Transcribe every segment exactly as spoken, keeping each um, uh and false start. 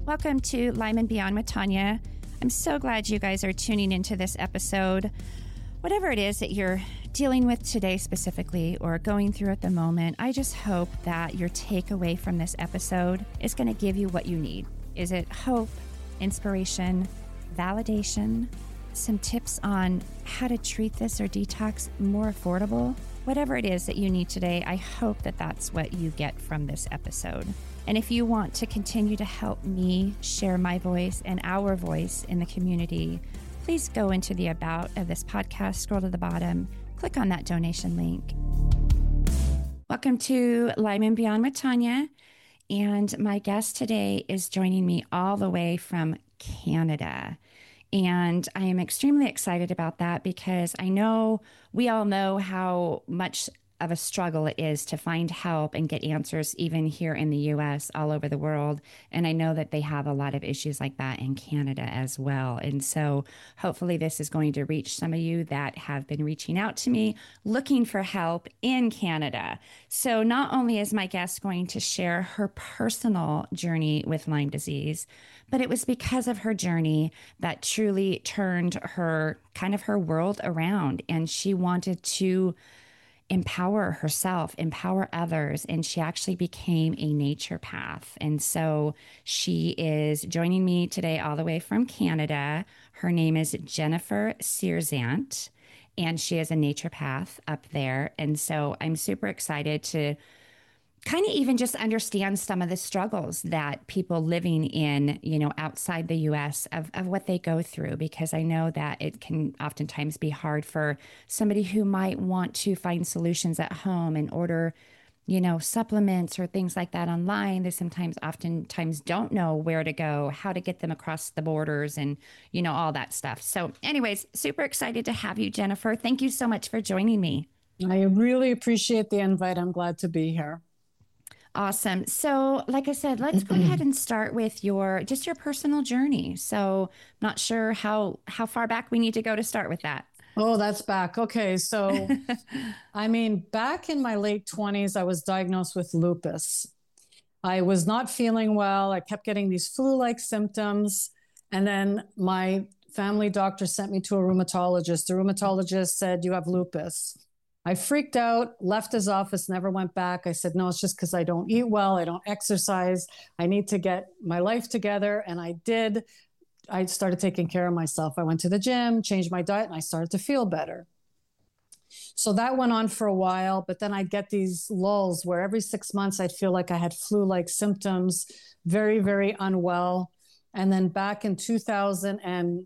Welcome to Lyme and Beyond with Tanya. I'm so glad you guys are tuning into this episode. Whatever it is that you're dealing with today specifically or going through at the moment, I just hope that your takeaway from this episode is going to give you what you need. Is it hope, inspiration, validation, some tips on how to treat this or detox more affordable? Whatever it is that you need today, I hope that that's what you get from this episode. And if you want to continue to help me share my voice and our voice in the community, please go into the About of this podcast, scroll to the bottom, click on that donation link. Welcome to Lyme and Beyond with Tanya. And my guest today is joining me all the way from Canada. And I am extremely excited about that because I know we all know how much of a struggle it is to find help and get answers even here in the U S, all over the world. And I know that they have a lot of issues like that in Canada as well. And so hopefully this is going to reach some of you that have been reaching out to me looking for help in Canada. So not only is my guest going to share her personal journey with Lyme disease, but it was because of her journey that truly turned her kind of her world around. And she wanted to empower herself, empower others, and she actually became a naturopath. And so she is joining me today all the way from Canada. Her name is Jennifer Searzant, and she is a naturopath up there. And so I'm super excited to kind of even just understand some of the struggles that people living in, you know, outside the U S of, of what they go through, because I know that it can oftentimes be hard for somebody who might want to find solutions at home and order, you know, supplements or things like that online. They sometimes oftentimes don't know where to go, how to get them across the borders and, you know, all that stuff. So anyways, super excited to have you, Jennifer. Thank you so much for joining me. I really appreciate the invite. I'm glad to be here. Awesome. So like I said, let's go ahead and start with your, just your personal journey. So not sure how, how far back we need to go to start with that. Oh, that's back. Okay. So, I mean, back in my late twenties, I was diagnosed with lupus. I was not feeling well. I kept getting these flu-like symptoms. And then my family doctor sent me to a rheumatologist. The rheumatologist said, "You have lupus." I freaked out, left his office, never went back. I said, no, it's just because I don't eat well. I don't exercise. I need to get my life together. And I did. I started taking care of myself. I went to the gym, changed my diet, and I started to feel better. So that went on for a while, but then I'd get these lulls where every six months I'd feel like I had flu-like symptoms, very, very unwell. And then back in two thousand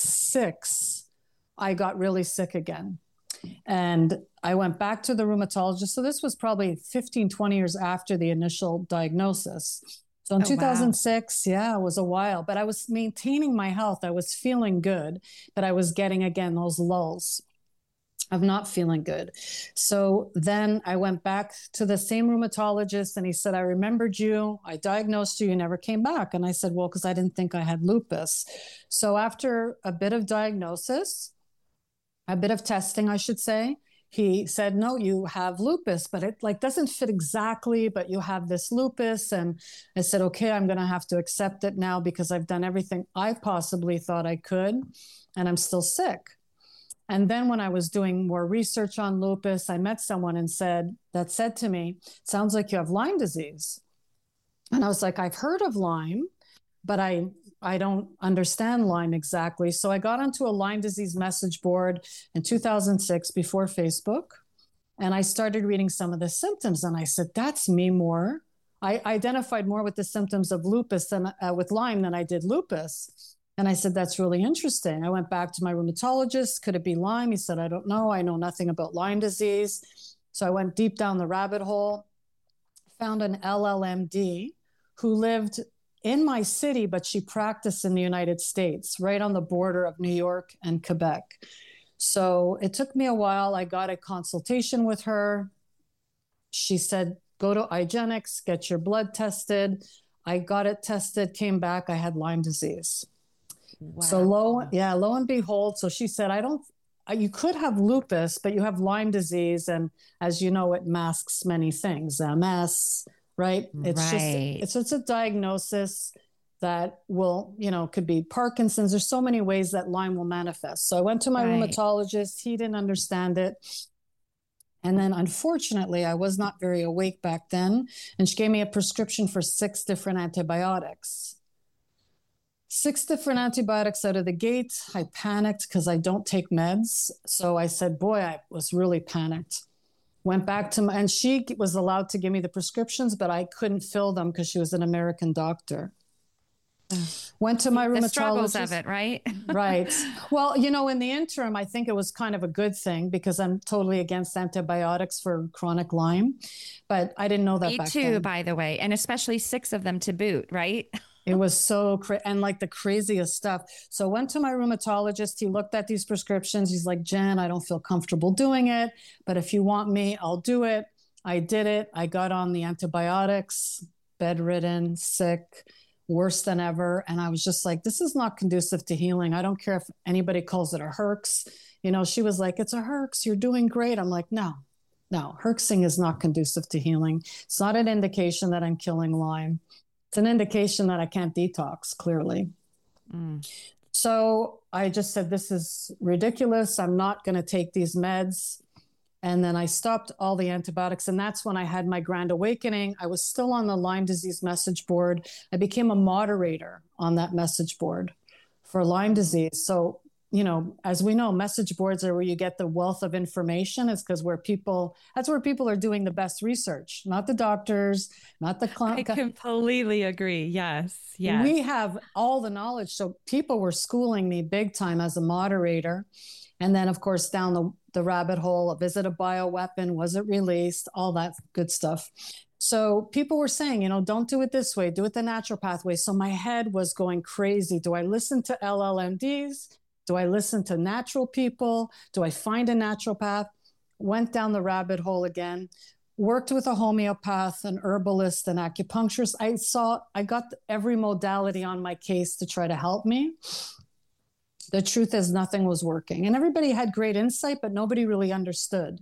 six, I got really sick again. And I went back to the rheumatologist. So this was probably fifteen, twenty years after the initial diagnosis. So in oh, two thousand six, wow. yeah, it was a while, but I was maintaining my health. I was feeling good, but I was getting, again, those lulls of not feeling good. So then I went back to the same rheumatologist and he said, "I remembered you. I diagnosed you. You never came back." And I said, "Well, because I didn't think I had lupus." So after a bit of diagnosis, a bit of testing, I should say, he said, "No, you have lupus, but it like doesn't fit exactly, but you have this lupus." And I said, "Okay, I'm going to have to accept it now because I've done everything I possibly thought I could, and I'm still sick." And then when I was doing more research on lupus, I met someone and said, that said to me, "Sounds like you have Lyme disease." And I was like, "I've heard of Lyme, but I I don't understand Lyme exactly." So I got onto a Lyme disease message board in two thousand six before Facebook, and I started reading some of the symptoms. And I said, "That's me more." I identified more with the symptoms of lupus than uh, with Lyme than I did lupus. And I said, "That's really interesting." I went back to my rheumatologist. "Could it be Lyme?" He said, "I don't know. I know nothing about Lyme disease." So I went deep down the rabbit hole, found an L L M D who lived in my city, but she practiced in the United States, right on the border of New York and Quebec. So it took me a while. I got a consultation with her. She said, "Go to IGeneX, get your blood tested." I got it tested, came back, I had Lyme disease. Wow. So lo, yeah, lo and behold. So she said, "I don't, you could have lupus, but you have Lyme disease. And as you know, it masks many things, M S, right? It's right. just, it's, it's a diagnosis. that will, you know, could be Parkinson's. There's so many ways that Lyme will manifest. So I went to my Right. rheumatologist. He didn't understand it. And then unfortunately, I was not very awake back then. And she gave me a prescription for six different antibiotics. Six different antibiotics out of the gate. I panicked because I don't take meds. So I said, boy, I was really panicked. Went back to my, and she was allowed to give me the prescriptions, but I couldn't fill them because she was an American doctor. Went to my rheumatologist. The struggles of it, right? Right. Well, you know, in the interim, I think it was kind of a good thing because I'm totally against antibiotics for chronic Lyme, but I didn't know that Me back too, then. by the way, and especially six of them to boot, right? It was so cra- and like the craziest stuff. So I went to my rheumatologist. He looked at these prescriptions. He's like, Jen, I don't feel comfortable doing it, but if you want me, I'll do it. I did it. I got on the antibiotics, bedridden, sick, worse than ever. And I was just like, this is not conducive to healing. I don't care if anybody calls it a herx. You know, she was like, it's a herx. You're doing great. I'm like, no, no, herxing is not conducive to healing. It's not an indication that I'm killing Lyme. It's an indication that I can't detox, clearly. Mm. So I just said, this is ridiculous. I'm not going to take these meds. And then I stopped all the antibiotics. And that's when I had my grand awakening. I was still on the Lyme disease message board. I became a moderator on that message board for Lyme disease. So, you know, as we know, message boards are where you get the wealth of information. It's because where people, that's where people are doing the best research, not the doctors, not the client. I completely agree. Yes. Yes. We have all the knowledge. So people were schooling me big time as a moderator. And then, of course, down the, the rabbit hole of, is it a bioweapon? Was it released? All that good stuff. So people were saying, you know, don't do it this way, do it the natural pathway. So my head was going crazy. Do I listen to L L M Ds? Do I listen to natural people? Do I find a naturopath? Went down the rabbit hole again, worked with a homeopath, an herbalist, an acupuncturist. I saw, I got every modality on my case to try to help me. The truth is nothing was working. And everybody had great insight, but nobody really understood.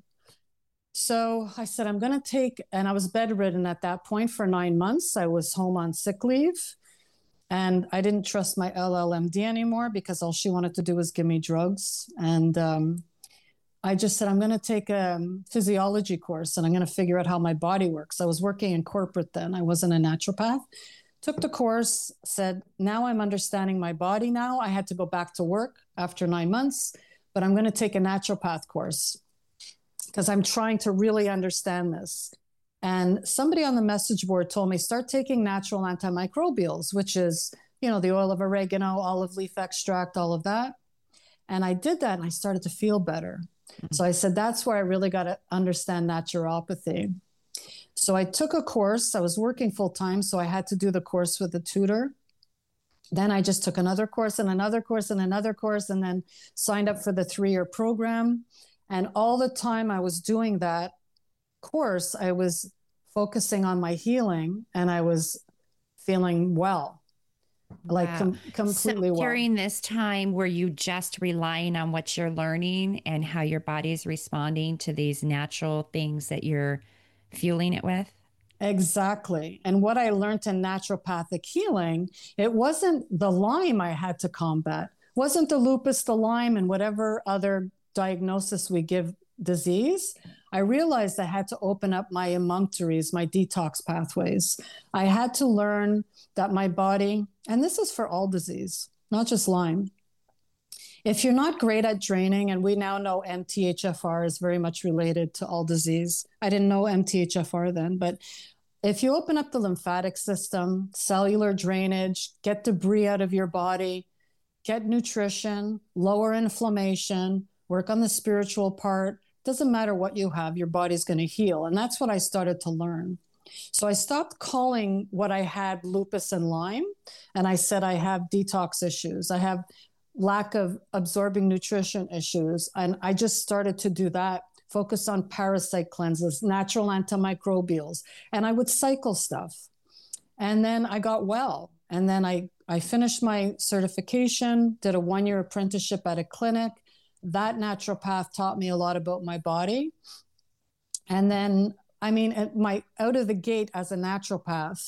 So I said, I'm going to take, and I was bedridden at that point for nine months. I was home on sick leave. And I didn't trust my L L M D anymore because all she wanted to do was give me drugs. And um, I just said, I'm going to take a physiology course and I'm going to figure out how my body works. I was working in corporate then. I wasn't a naturopath. Took the course, said, now I'm understanding my body now. I had to go back to work after nine months, but I'm going to take a naturopath course because I'm trying to really understand this. And somebody on the message board told me, start taking natural antimicrobials, which is, you know, the oil of oregano, olive leaf extract, all of that. And I did that and I started to feel better. Mm-hmm. So I said, that's where I really got to understand naturopathy. So I took a course. I was working full time, so I had to do the course with a tutor. Then I just took another course and another course and another course and then signed up for the three-year program. And all the time I was doing that course, I was focusing on my healing and I was feeling well, like wow. com- completely so well. During this time, were you just relying on what you're learning and how your body's responding to these natural things that you're fueling it with? Exactly. And what I learned in naturopathic healing, it wasn't the Lyme I had to combat, wasn't the lupus, the Lyme, and whatever other diagnosis we give disease. I realized I had to open up my emunctories, my detox pathways. I had to learn that my body, and this is for all disease, not just Lyme. If you're not great at draining, and we now know M T H F R is very much related to all disease. I didn't know M T H F R then, but if you open up the lymphatic system, cellular drainage, get debris out of your body, get nutrition, lower inflammation, work on the spiritual part, doesn't matter what you have, your body's going to heal. And that's what I started to learn. So I stopped calling what I had lupus and Lyme, and I said I have detox issues. I have lack of absorbing nutrition issues. And I just started to do that, focus on parasite cleanses, natural antimicrobials, and I would cycle stuff. And then I got well. And then I, I finished my certification, did a one-year apprenticeship at a clinic. That naturopath taught me a lot about my body. And then, I mean, at my out of the gate as a naturopath,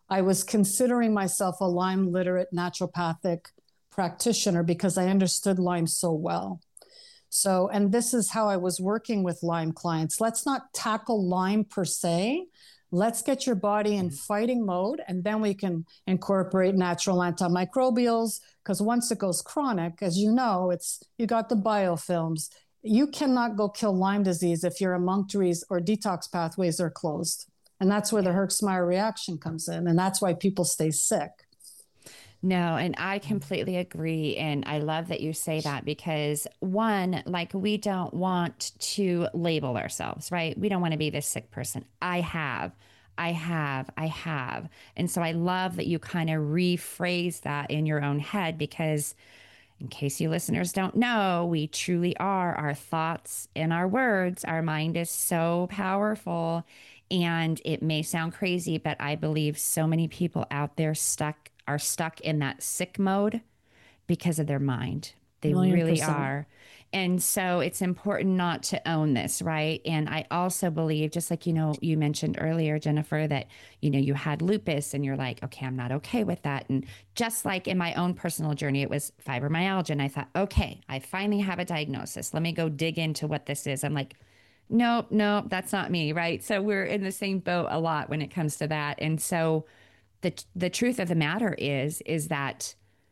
I was considering myself a Lyme literate naturopathic practitioner because I understood Lyme so well. So, and this is how I was working with Lyme clients. Let's not tackle Lyme per se. Let's get your body in fighting mode, and then we can incorporate natural antimicrobials. Because once it goes chronic, as you know, it's you got the biofilms. You cannot go kill Lyme disease if your emunctories or detox pathways are closed. And that's where the Herxmeyer reaction comes in. And that's why people stay sick. No, and I completely agree. And I love that you say that because, one, like we don't want to label ourselves, right? We don't want to be this sick person. I have, I have, I have. And so I love that you kind of rephrase that in your own head because, in case you listeners don't know, we truly are our thoughts and our words. Our mind is so powerful. And it may sound crazy, but I believe so many people out there stuck are stuck in that sick mode because of their mind. They really are. And so it's important not to own this, right? And I also believe, just like, you know, you mentioned earlier, Jennifer, that, you know, you had lupus and you're like, okay, I'm not okay with that. And just like in my own personal journey, it was fibromyalgia. And I thought, okay, I finally have a diagnosis. Let me go dig into what this is. I'm like, nope, nope, that's not me, right? So we're in the same boat a lot when it comes to that. And so the the truth of the matter is, is that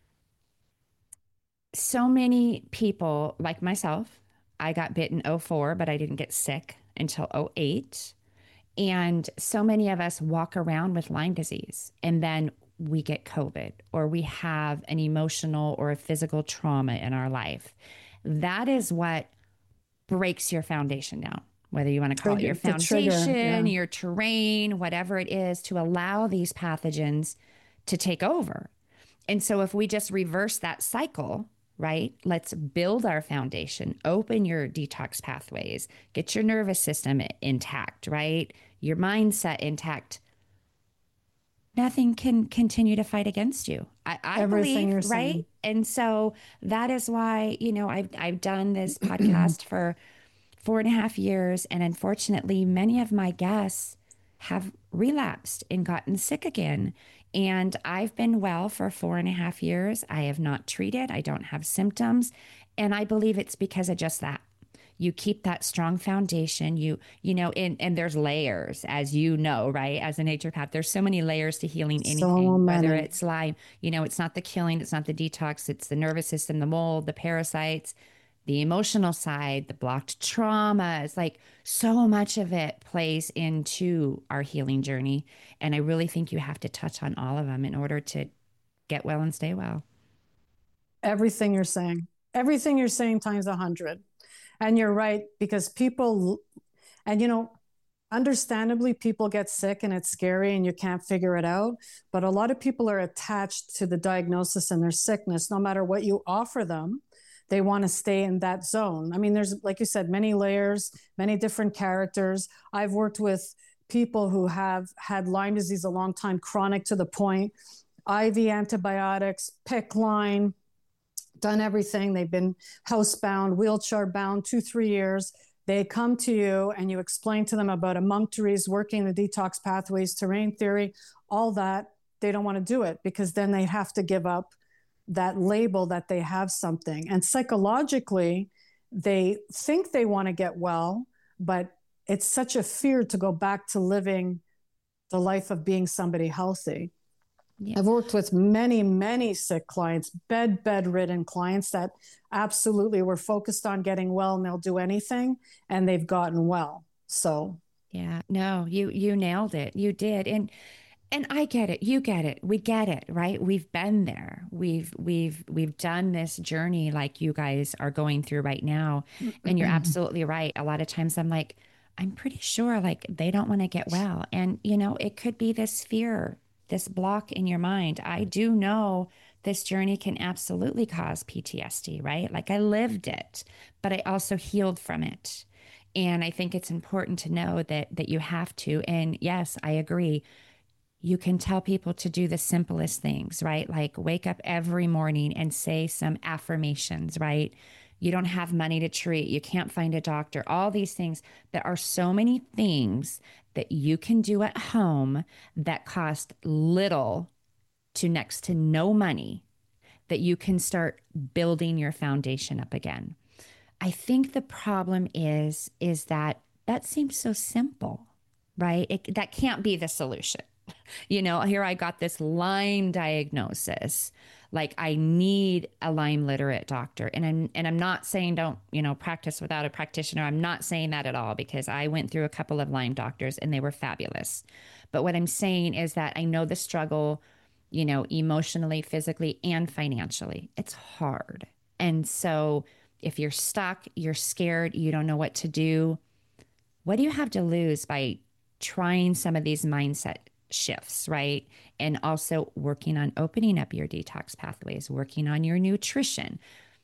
so many people like myself, I got bit in oh four, but I didn't get sick until oh eight. And so many of us walk around with Lyme disease and then we get COVID or we have an emotional or a physical trauma in our life. That is what breaks your foundation down, whether you want to call Trigger, it your foundation, trigger, yeah. your terrain, whatever it is, to allow these pathogens to take over. And so if we just reverse that cycle, right? Let's build our foundation, open your detox pathways, get your nervous system intact, right? Your mindset intact. Nothing can continue to fight against you. I, I Everything believe, you're right? saying. And so that is why, you know, I've, I've done this podcast for four and a half years. And unfortunately, many of my guests have relapsed and gotten sick again. And I've been well for four and a half years. I have not treated. I don't have symptoms. And I believe it's because of just that. You keep that strong foundation. You, you know, and, and there's layers, as you know, right? As a naturopath, there's so many layers to healing anything, so whether it's Lyme, you know, it's not the killing, it's not the detox, it's the nervous system, the mold, the parasites, the emotional side, the blocked trauma. It's like so much of it plays into our healing journey. And I really think you have to touch on all of them in order to get well and stay well. Everything you're saying, everything you're saying times a hundred. And you're right, because people, and you know, understandably, people get sick and it's scary and you can't figure it out. But a lot of people are attached to the diagnosis and their sickness. No matter what you offer them, they want to stay in that zone. I mean, there's, like you said, many layers, many different characters. I've worked with people who have had Lyme disease a long time, chronic to the point, I V antibiotics, PICC line, done everything. They've been housebound, wheelchair bound, two, three years. They come to you and you explain to them about emunctories, working the detox pathways, terrain theory, all that. They don't want to do it because then they have to give up that label that they have something. And psychologically, they think they want to get well, but it's such a fear to go back to living the life of being somebody healthy. Yeah. I've worked with many, many sick clients, bed, bedridden clients that absolutely were focused on getting well and they'll do anything and they've gotten well. So, yeah, no, you, you nailed it. You did. And, and I get it. You get it. We get it, right? We've been there. We've, we've, we've done this journey like you guys are going through right now. And you're absolutely right. A lot of times I'm like, I'm pretty sure like they don't want to get well. And, you know, it could be this fear, this block in your mind. I do know this journey can absolutely cause P T S D, right? Like I lived it, but I also healed from it. And I think it's important to know that, that you have to. And yes, I agree. You can tell people to do the simplest things, right? Like wake up every morning and say some affirmations, right? You don't have money to treat. You can't find a doctor. All these things. There are so many things that you can do at home that cost little to next to no money that you can start building your foundation up again. I think the problem is is that that seems so simple, right? It, that can't be the solution. You know, here I got this Lyme diagnosis. Like I need a Lyme literate doctor. And I'm, and I'm not saying don't, you know, practice without a practitioner. I'm not saying that at all, because I went through a couple of Lyme doctors and they were fabulous. But what I'm saying is that I know the struggle, you know, emotionally, physically, and financially. It's hard. And so if you're stuck, you're scared, you don't know what to do, what do you have to lose by trying some of these mindset shifts, right? And also working on opening up your detox pathways, working on your nutrition.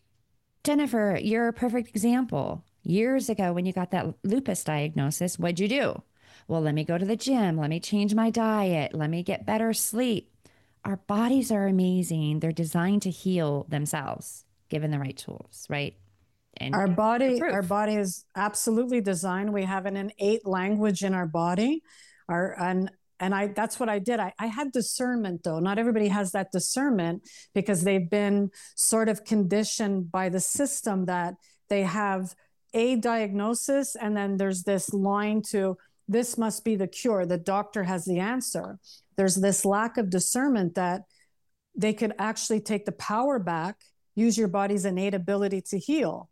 Jennifer, you're a perfect example. Years ago, when you got that lupus diagnosis, what'd you do? Well, let me go to the gym. Let me change my diet. Let me get better sleep. Our bodies are amazing. They're designed to heal themselves, given the right tools, right? And our body, our body is absolutely designed. We have an innate language in our body. Our, and And I, that's what I did. I, I had discernment, though. Not everybody has that discernment because they've been sort of conditioned by the system that they have a diagnosis and then there's this line to, this must be the cure. The doctor has the answer. There's this lack of discernment that they could actually take the power back, use your body's innate ability to heal.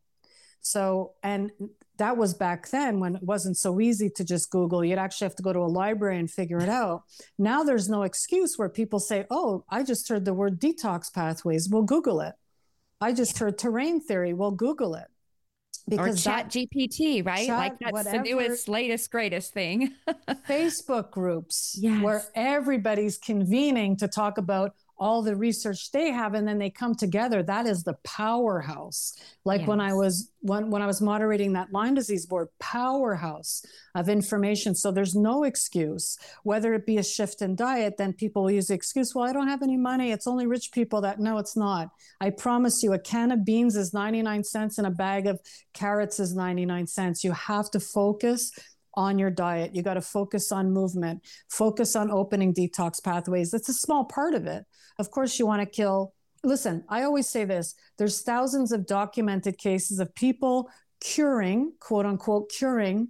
So, and that was back then when it wasn't so easy to just Google. You'd actually have to go to a library and figure it out. Now there's no excuse where people say, oh, I just heard the word detox pathways. We'll Google it. I just heard terrain theory. We'll Google it. Because or chat G P T, right? Chat, like that's whatever, the newest, latest, greatest thing. Facebook groups yes. where everybody's convening to talk about all the research they have, and then they come together. That is the powerhouse. Like yes. when I was when, when I was moderating that Lyme disease board, powerhouse of information. So there's no excuse, whether it be a shift in diet, then people use the excuse, well, I don't have any money. It's only rich people that, no, it's not. I promise you, a can of beans is ninety-nine cents and a bag of carrots is ninety-nine cents. You have to focus on your diet. You got to focus on movement, focus on opening detox pathways. That's a small part of it. Of course, you want to kill. Listen, I always say this, there's thousands of documented cases of people curing, quote unquote, curing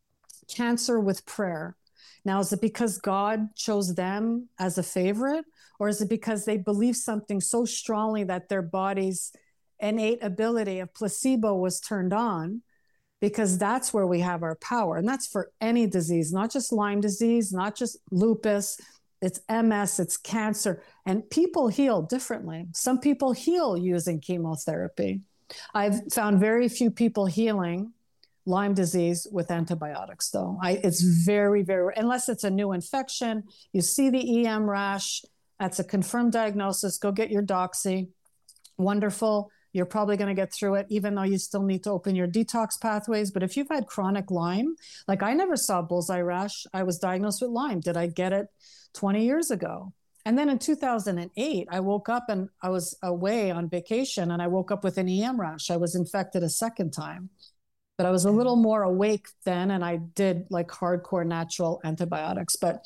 cancer with prayer. Now, is it because God chose them as a favorite, or is it because they believe something so strongly that their body's innate ability of placebo was turned on? Because that's where we have our power. And that's for any disease, not just Lyme disease, not just lupus, it's M S, it's cancer. And people heal differently. Some people heal using chemotherapy. I've found very few people healing Lyme disease with antibiotics, though. I, it's very, very, unless it's a new infection, you see the E M rash, that's a confirmed diagnosis, go get your doxy. Wonderful. You're probably going to get through it, even though you still need to open your detox pathways. But if you've had chronic Lyme, like I never saw bullseye rash, I was diagnosed with Lyme. Did I get it twenty years ago? And then in two thousand eight, I woke up and I was away on vacation and I woke up with an E M rash. I was infected a second time, but I was a little more awake then. And I did like hardcore natural antibiotics. But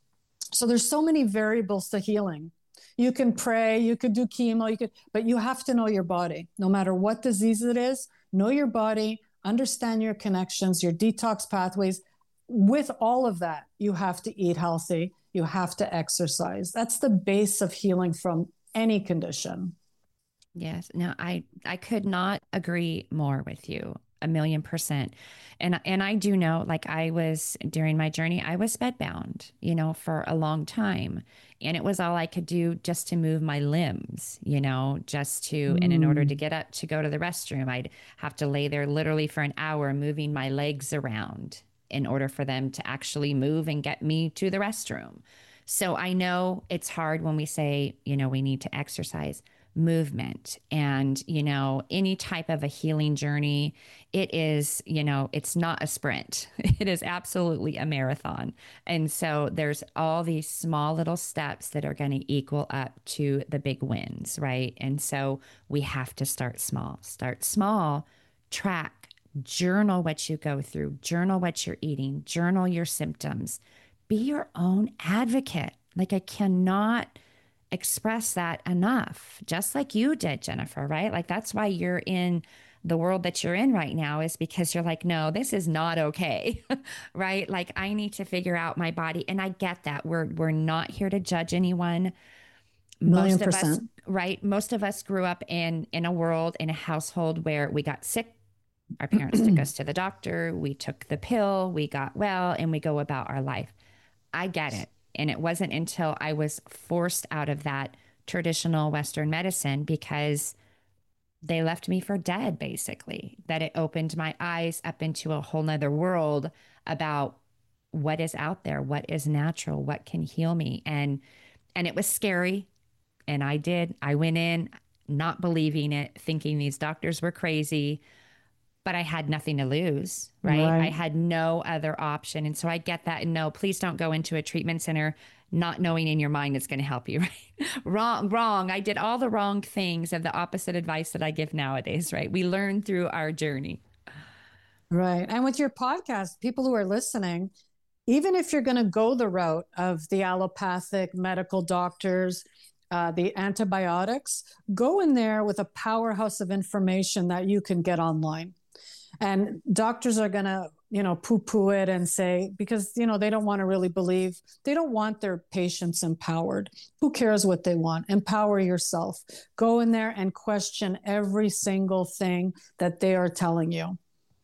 so there's so many variables to healing. You can pray, you could do chemo, you could, but you have to know your body. No matter what disease it is, know your body, understand your connections, your detox pathways. With all of that, you have to eat healthy, you have to exercise. That's the base of healing from any condition. Yes. No, I, I could not agree more with you. A million percent. And, and I do know, like I was during my journey, I was bedbound, you know, for a long time. And it was all I could do just to move my limbs, you know, just to, mm. and in order to get up to go to the restroom, I'd have to lay there literally for an hour moving my legs around in order for them to actually move and get me to the restroom. So I know it's hard when we say, you know, we need to exercise, movement and, you know, any type of a healing journey. It is, you know, it's not a sprint. It is absolutely a marathon. And so there's all these small little steps that are going to equal up to the big wins, right? And so we have to start small. Start small, track, journal what you go through, journal what you're eating, journal your symptoms. Be your own advocate. Like, I cannot express that enough, just like you did, Jennifer, right? Like, that's why you're in the world that you're in right now, is because you're like, no, this is not okay. Right? Like, I need to figure out my body. And I get that. We're we're not here to judge anyone. Million Most of percent. us, right? Most of us grew up in in a world, in a household where we got sick. Our parents took us to the doctor. We took the pill, we got well, and we go about our life. I get it. And it wasn't until I was forced out of that traditional Western medicine, because they left me for dead, basically, that it opened my eyes up into a whole nother world about what is out there, what is natural, what can heal me. And, and it was scary. And I did, I went in not believing it, thinking these doctors were crazy, but I had nothing to lose, right? Right. I had no other option. And so I get that. And no, please don't go into a treatment center not knowing in your mind it's going to help you, right? wrong, wrong. I did all the wrong things of the opposite advice that I give nowadays, right? We learn through our journey. Right. And with your podcast, people who are listening, even if you're going to go the route of the allopathic medical doctors, uh, the antibiotics, go in there with a powerhouse of information that you can get online. And doctors are going to, you know, poo-poo it and say, because, you know, they don't want to really believe, they don't want their patients empowered. Who cares what they want? Empower yourself. Go in there and question every single thing that they are telling you.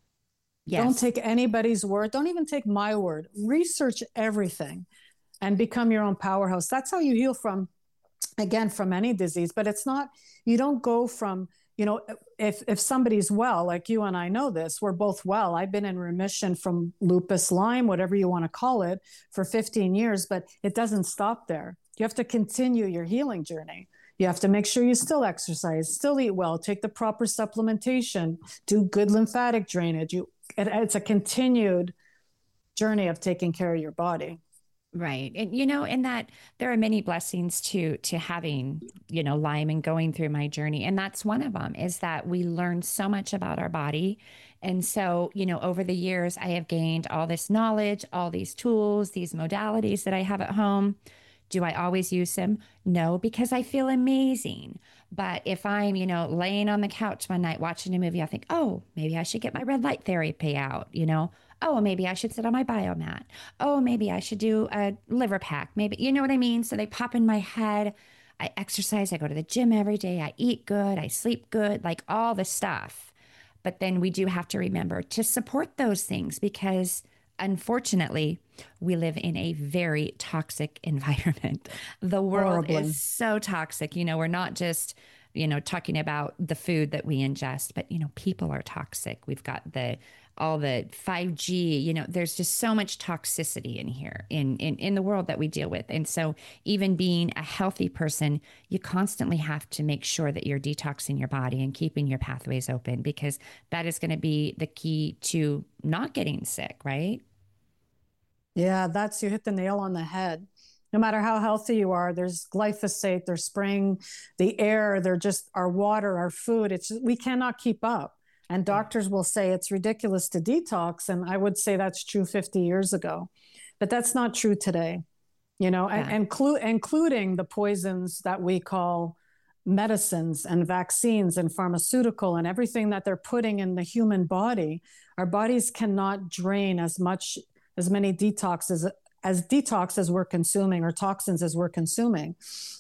Yes. Don't take anybody's word. Don't even take my word. Research everything and become your own powerhouse. That's how you heal from, again, from any disease. But it's not, you don't go from, you know, if if somebody's well, like you and I know this, we're both well. I've been in remission from lupus, Lyme, whatever you want to call it, for fifteen years, but it doesn't stop there. You have to continue your healing journey. You have to make sure you still exercise, still eat well, take the proper supplementation, do good lymphatic drainage. You, it, it's a continued journey of taking care of your body. Right. And, you know, in that there are many blessings to, to having, you know, Lyme and going through my journey. And that's one of them, is that we learn so much about our body. And so, you know, over the years, I have gained all this knowledge, all these tools, these modalities that I have at home. Do I always use them? No, because I feel amazing. But if I'm, you know, laying on the couch one night watching a movie, I think, oh, maybe I should get my red light therapy out, you know? Oh, maybe I should sit on my biomat. Oh, maybe I should do a liver pack. Maybe, you know what I mean? So they pop in my head. I exercise. I go to the gym every day. I eat good. I sleep good, like all the stuff. But then we do have to remember to support those things, because unfortunately, we live in a very toxic environment. The world Horribly. is so toxic. You know, we're not just, you know, talking about the food that we ingest, but, you know, people are toxic. We've got the all the five G, you know, there's just so much toxicity in here in, in, in the world that we deal with. And so even being a healthy person, you constantly have to make sure that you're detoxing your body and keeping your pathways open, because that is going to be the key to not getting sick, right? Yeah, that's, you hit the nail on the head. No matter how healthy you are, there's glyphosate, there's spraying the air, they're just our water, our food. It's, we cannot keep up. And doctors will say it's ridiculous to detox. And I would say that's true fifty years ago, but that's not true today, you know, yeah. and, and including the poisons that we call medicines and vaccines and pharmaceutical and everything that they're putting in the human body. Our bodies cannot drain as much, as many detoxes, as detox as we're consuming, or toxins as we're consuming.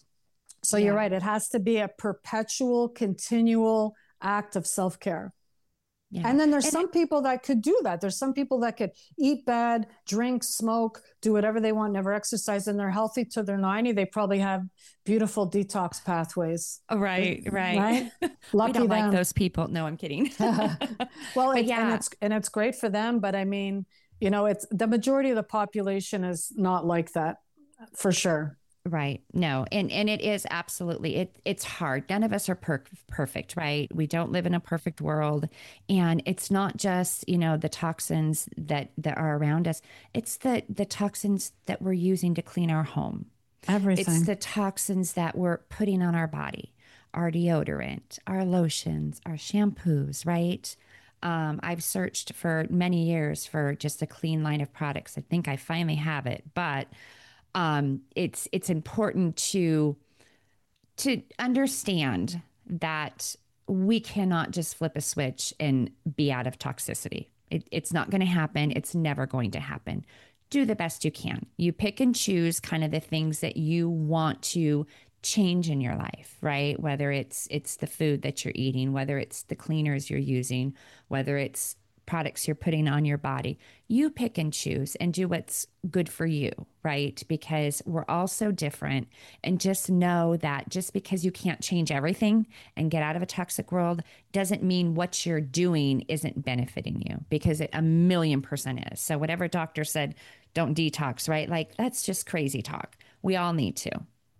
So yeah. You're right. It has to be a perpetual, continual act of self-care. Yeah. And then there's and some it, people that could do that. There's some people that could eat bad, drink, smoke, do whatever they want, never exercise, and they're healthy till they're ninety. They probably have beautiful detox pathways. Right, right. right? Lucky we don't them. like those people. No, I'm kidding. Well, it, yeah. and, it's, and it's great for them. But I mean, you know, it's the majority of the population is not like that, for sure. Right. No. And and it is absolutely it it's hard. None of us are per- perfect, right? We don't live in a perfect world, and it's not just, you know, the toxins that that are around us. It's the the toxins that we're using to clean our home. It's Everything. the toxins that we're putting on our body. Our deodorant, our lotions, our shampoos, right? Um, I've searched for many years for just a clean line of products. I think I finally have it, but um, it's it's important to to understand that we cannot just flip a switch and be out of toxicity. It, it's not going to happen. It's never going to happen. Do the best you can. You pick and choose kind of the things that you want to change in your life, right? Whether it's it's the food that you're eating, whether it's the cleaners you're using, whether it's products you're putting on your body. You pick and choose and do what's good for you, right? Because we're all so different. And just know that just because you can't change everything and get out of a toxic world doesn't mean what you're doing isn't benefiting you, because it a million percent is. So whatever doctor said, don't detox, right? Like that's just crazy talk. We all need to.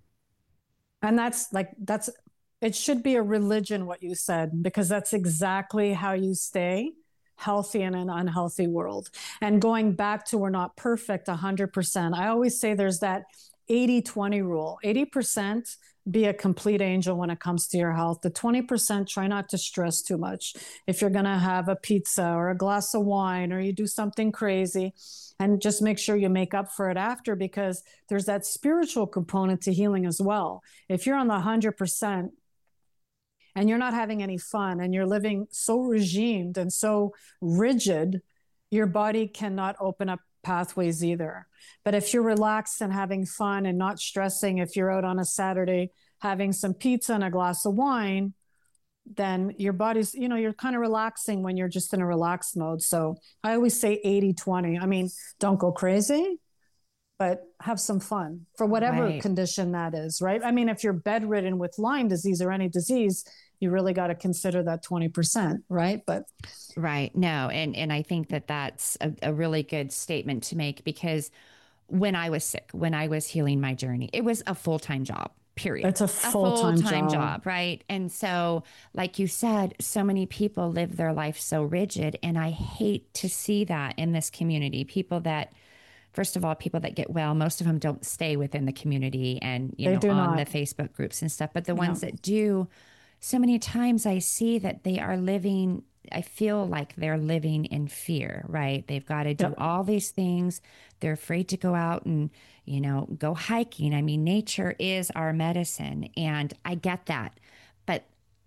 And that's like, that's, it should be a religion, what you said, because that's exactly how you stay healthy in an unhealthy world. And going back to we're not perfect one hundred percent. I always say there's that eighty twenty rule. eighty percent be a complete angel when it comes to your health. The twenty percent, try not to stress too much. If you're going to have a pizza or a glass of wine or you do something crazy, and just make sure you make up for it after, because there's that spiritual component to healing as well. If you're on the one hundred percent and you're not having any fun and you're living so regimed and so rigid, your body cannot open up pathways either. But if you're relaxed and having fun and not stressing, if you're out on a Saturday having some pizza and a glass of wine, then your body's, you know, you're kind of relaxing when you're just in a relaxed mode. So I always say eighty twenty. I mean, don't go crazy, but have some fun for whatever right. condition that is, right? I mean, if you're bedridden with Lyme disease or any disease, you really got to consider that twenty percent, right? But right. No. And, and I think that that's a, a really good statement to make, because when I was sick, when I was healing my journey, it was a full-time job, period. It's a full-time, a full-time job. job. Right. And so, like you said, so many people live their life so rigid. And I hate to see that in this community. People that, first of all, people that get well, most of them don't stay within the community and, you they know, on not. the Facebook groups and stuff. But the ones no. that do, so many times I see that they are living, I feel like they're living in fear, right? They've got to do yep. all these things. They're afraid to go out and, you know, go hiking. I mean, nature is our medicine, and I get that. But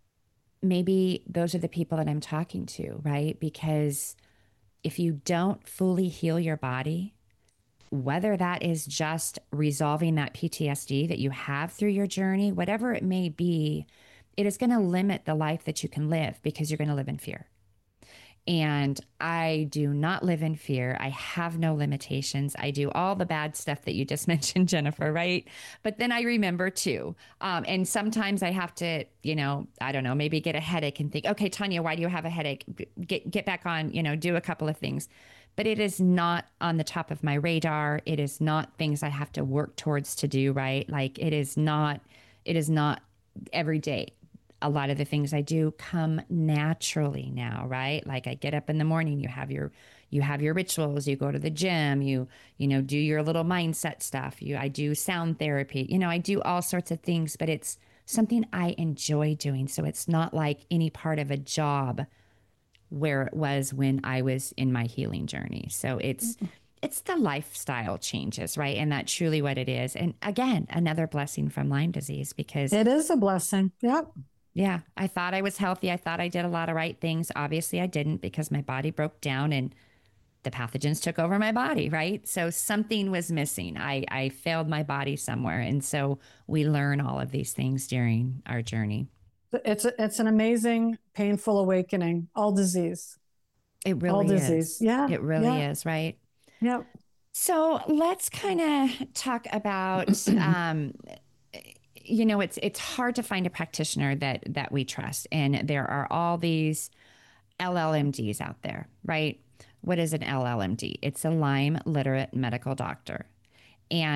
maybe those are the people that I'm talking to, right? Because if you don't fully heal your body, whether that is just resolving that P T S D that you have through your journey, whatever it may be, it is going to limit the life that you can live, because you're going to live in fear. And I do not live in fear. I have no limitations. I do all the bad stuff that you just mentioned, Jennifer, right? But then I remember too. Um, and sometimes I have to, you know, I don't know, maybe get a headache and think, okay, Tanya, why do you have a headache? Get, get back on, you know, do a couple of things. But it is not on the top of my radar. It is not things I have to work towards to do, right? Like it is not, it is not every day. A lot of the things I do come naturally now, right? Like I get up in the morning, you have your, you have your rituals, you go to the gym, you, you know, do your little mindset stuff. You, I do sound therapy, you know, I do all sorts of things, but it's something I enjoy doing. So it's not like any part of a job where it was when I was in my healing journey. So it's, mm-hmm. it's the lifestyle changes, right? And that's truly what it is. And again, another blessing from Lyme disease, because it is a blessing. Yep. Yeah, I thought I was healthy. I thought I did a lot of right things. Obviously, I didn't, because my body broke down and the pathogens took over my body, right? So something was missing. I, I failed my body somewhere. And so we learn all of these things during our journey. It's a, it's an amazing, painful awakening. All disease. It really all is. Disease. Yeah. It really yeah. is, right? Yep. So let's kind of talk about... um, you know, it's it's hard to find a practitioner that that we trust. And there are all these L L M Ds out there, right? What is an L L M D? It's a Lyme literate medical doctor. And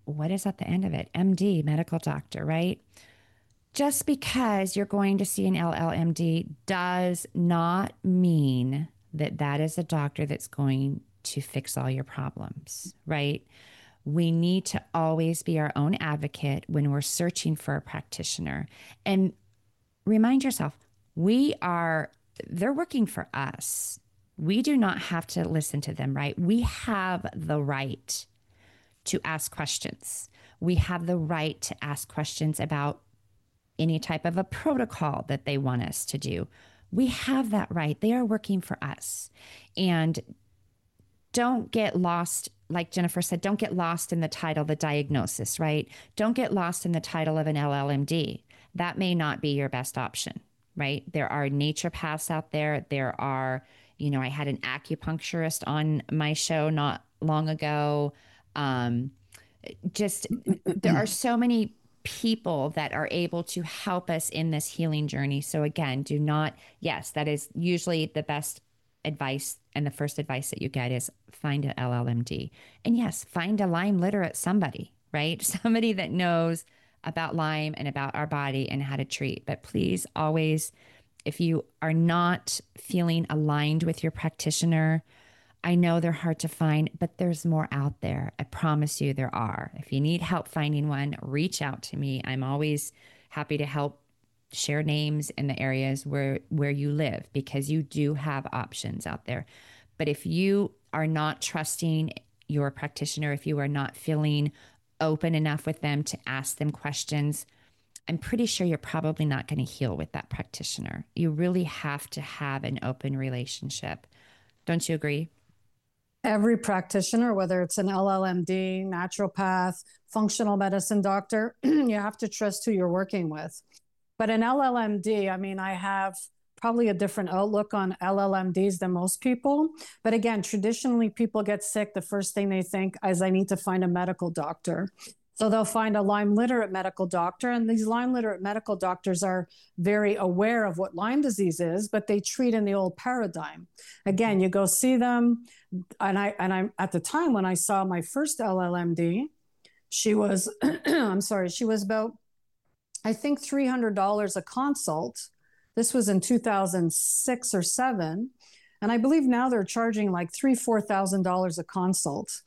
what is at the end of it? M D, medical doctor, right? Just because you're going to see an L L M D does not mean that that is a doctor that's going to fix all your problems, right? We need to always be our own advocate when we're searching for a practitioner. And remind yourself, we are, they're working for us. We do not have to listen to them, right? We have the right to ask questions. We have the right to ask questions about any type of a protocol that they want us to do. We have that right. They are working for us. And don't get lost, like Jennifer said, don't get lost in the title, the diagnosis, right? Don't get lost in the title of an L L M D. That may not be your best option, right? There are naturopaths out there. There are, you know, I had an acupuncturist on my show not long ago. Um, just, there are so many people that are able to help us in this healing journey. So again, do not, yes, that is usually the best advice. And the first advice that you get is find an L L M D. And yes, find a Lyme literate somebody, right? Somebody that knows about Lyme and about our body and how to treat. But please always, if you are not feeling aligned with your practitioner, I know they're hard to find, but there's more out there. I promise you there are. If you need help finding one, reach out to me. I'm always happy to help share names in the areas where, where you live, because you do have options out there. But if you are not trusting your practitioner, if you are not feeling open enough with them to ask them questions, I'm pretty sure you're probably not going to heal with that practitioner. You really have to have an open relationship. Don't you agree? Every practitioner, whether it's an L L M D, naturopath, functional medicine doctor, you have to trust who you're working with. But an L L M D, I mean, I have probably a different outlook on L L M Ds than most people. But again, traditionally, people get sick. The first thing they think is, I need to find a medical doctor. So they'll find a Lyme literate medical doctor, and these Lyme literate medical doctors are very aware of what Lyme disease is, but they treat in the old paradigm. Again, you go see them, and I and I at the time when I saw my first L L M D, she was I'm sorry, she was about I think three hundred dollars a consult. This was in two thousand six or seven, and I believe now they're charging like three four thousand dollars a consult,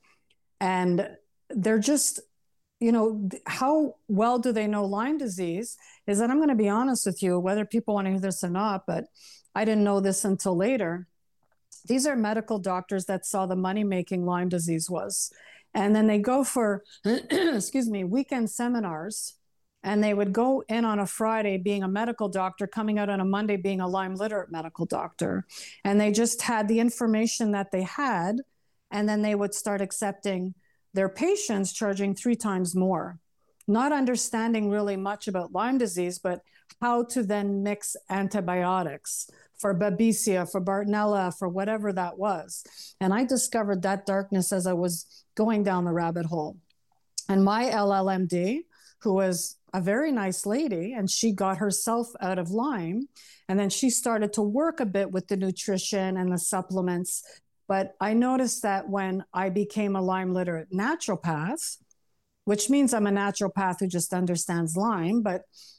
and they're just, you know, how well do they know Lyme disease? Is that, I'm going to be honest with you, whether people want to hear this or not, but I didn't know this until later. These are medical doctors that saw the money-making Lyme disease was. And then they go for, excuse me, weekend seminars, and they would go in on a Friday being a medical doctor, coming out on a Monday being a Lyme literate medical doctor. And they just had the information that they had, and then they would start accepting their patients, charging three times more, not understanding really much about Lyme disease, but how to then mix antibiotics for Babesia, for Bartonella, for whatever that was. And I discovered that darkness as I was going down the rabbit hole. And my L L M D, who was a very nice lady, and she got herself out of Lyme, and then she started to work a bit with the nutrition and the supplements. But I noticed that when I became a Lyme literate naturopath, which means I'm a naturopath who just understands Lyme, but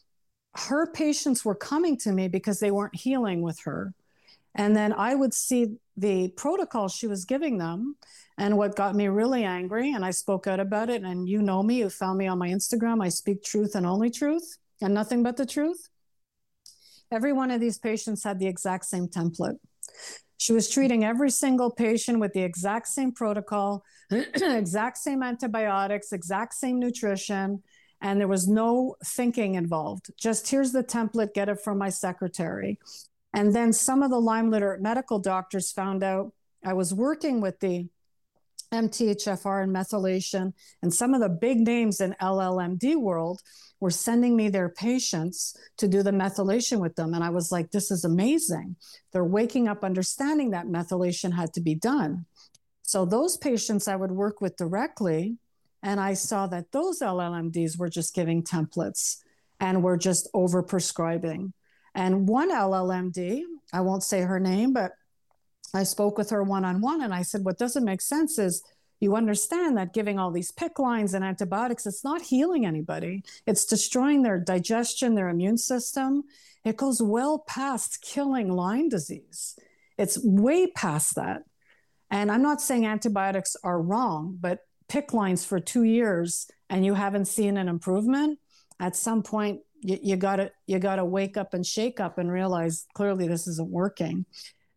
her patients were coming to me because they weren't healing with her. And then I would see the protocol she was giving them. And what got me really angry, and I spoke out about it, and you know me, you found me on my Instagram, I speak truth and only truth and nothing but the truth. Every one of these patients had the exact same template. She was treating every single patient with the exact same protocol, exact same antibiotics, exact same nutrition, and there was no thinking involved. Just here's the template, get it from my secretary. And then some of the Lyme literate medical doctors found out I was working with the M T H F R and methylation, and some of the big names in L L M D world were sending me their patients to do the methylation with them. And I was like, this is amazing. They're waking up understanding that methylation had to be done. So those patients I would work with directly, and I saw that those L L M Ds were just giving templates and were just over-prescribing. And one L L M D, I won't say her name, but I spoke with her one-on-one, and I said, what doesn't make sense is you understand that giving all these PICC lines and antibiotics, it's not healing anybody. It's destroying their digestion, their immune system. It goes well past killing Lyme disease. It's way past that. And I'm not saying antibiotics are wrong, but PICC lines for two years and you haven't seen an improvement, at some point you, you gotta you gotta wake up and shake up and realize clearly this isn't working.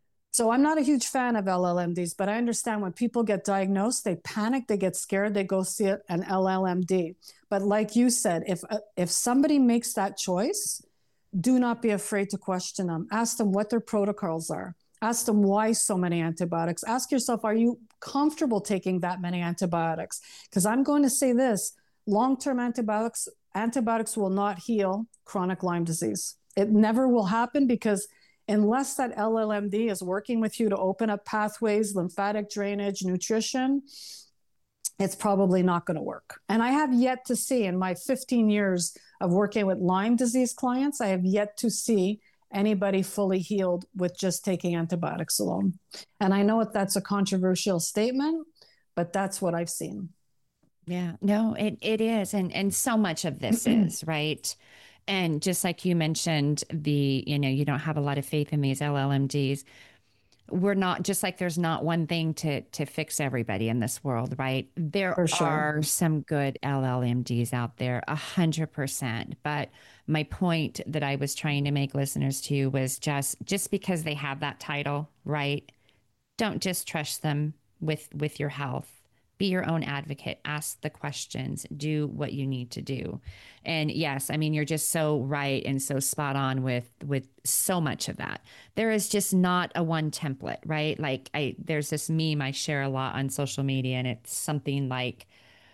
So I'm not a huge fan of L L M Ds, but I understand when people get diagnosed, they panic, they get scared, they go see an L L M D. But like you said, if if somebody makes that choice, do not be afraid to question them. Ask them what their protocols are. Ask them why so many antibiotics. Ask yourself, are you comfortable taking that many antibiotics? Because I'm going to say this, long-term antibiotics, antibiotics will not heal chronic Lyme disease. It never will happen, because unless that L L M D is working with you to open up pathways, lymphatic drainage, nutrition, it's probably not going to work. And I have yet to see, in my fifteen years of working with Lyme disease clients, I have yet to see anybody fully healed with just taking antibiotics alone. And I know that that's a controversial statement, but that's what I've seen. Yeah, no, it, it is. And, and so much of this is, right? And just like you mentioned, the, you know, you don't have a lot of faith in these L L M Ds. We're not, just like there's not one thing to to fix everybody in this world, right? There For sure. are some good L L M Ds out there, a hundred percent. But my point that I was trying to make listeners to was just, just because they have that title, right? Don't just trust them with, with your health. Be your own advocate, ask the questions, do what you need to do. And yes, I mean, you're just so right and so spot on with, with so much of that. There is just not a one template, right? Like I, there's this meme I share a lot on social media, and it's something like,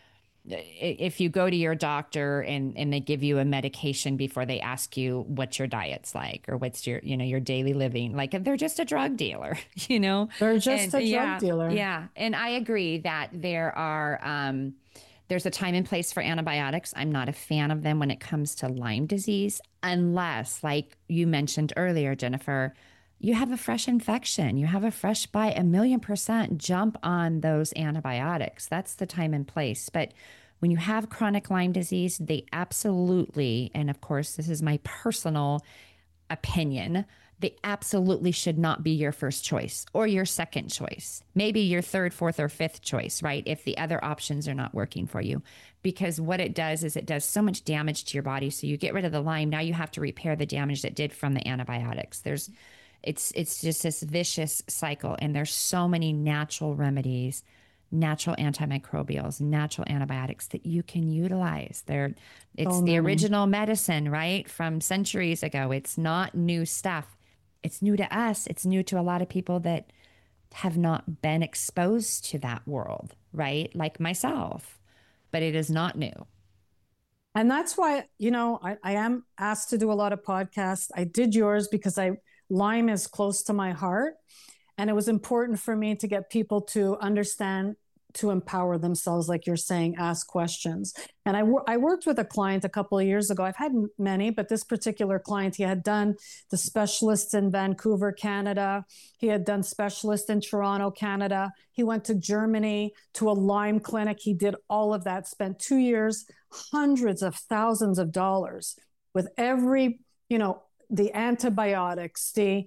if you go to your doctor and, and they give you a medication before they ask you what your diet's like or what's your, you know, your daily living, like they're just a drug dealer, you know, they're just and, a drug yeah, dealer. Yeah. And I agree that there are, um, there's a time and place for antibiotics. I'm not a fan of them when it comes to Lyme disease, unless, like you mentioned earlier, Jennifer, you have a fresh infection, you have a fresh bite, a million percent jump on those antibiotics. That's the time and place. But when you have chronic Lyme disease, they absolutely, and of course, this is my personal opinion, they absolutely should not be your first choice or your second choice, maybe your third, fourth, or fifth choice, right? If the other options are not working for you. Because what it does is it does so much damage to your body. So you get rid of the Lyme, now you have to repair the damage that did from the antibiotics. There's It's it's just this vicious cycle. And there's so many natural remedies, natural antimicrobials, natural antibiotics that you can utilize. They're, it's oh, the no. original medicine, right? From centuries ago. It's not new stuff. It's new to us. It's new to a lot of people that have not been exposed to that world, right? Like myself, but it is not new. And that's why, you know, I, I am asked to do a lot of podcasts. I did yours because I Lyme is close to my heart. And it was important for me to get people to understand, to empower themselves, like you're saying, ask questions. And I, I worked with a client a couple of years ago. I've had many, but this particular client, he had done the specialists in Vancouver, Canada. He had done specialists in Toronto, Canada. He went to Germany to a Lyme clinic. He did all of that, spent two years, hundreds of thousands of dollars with every, you know, the antibiotics, the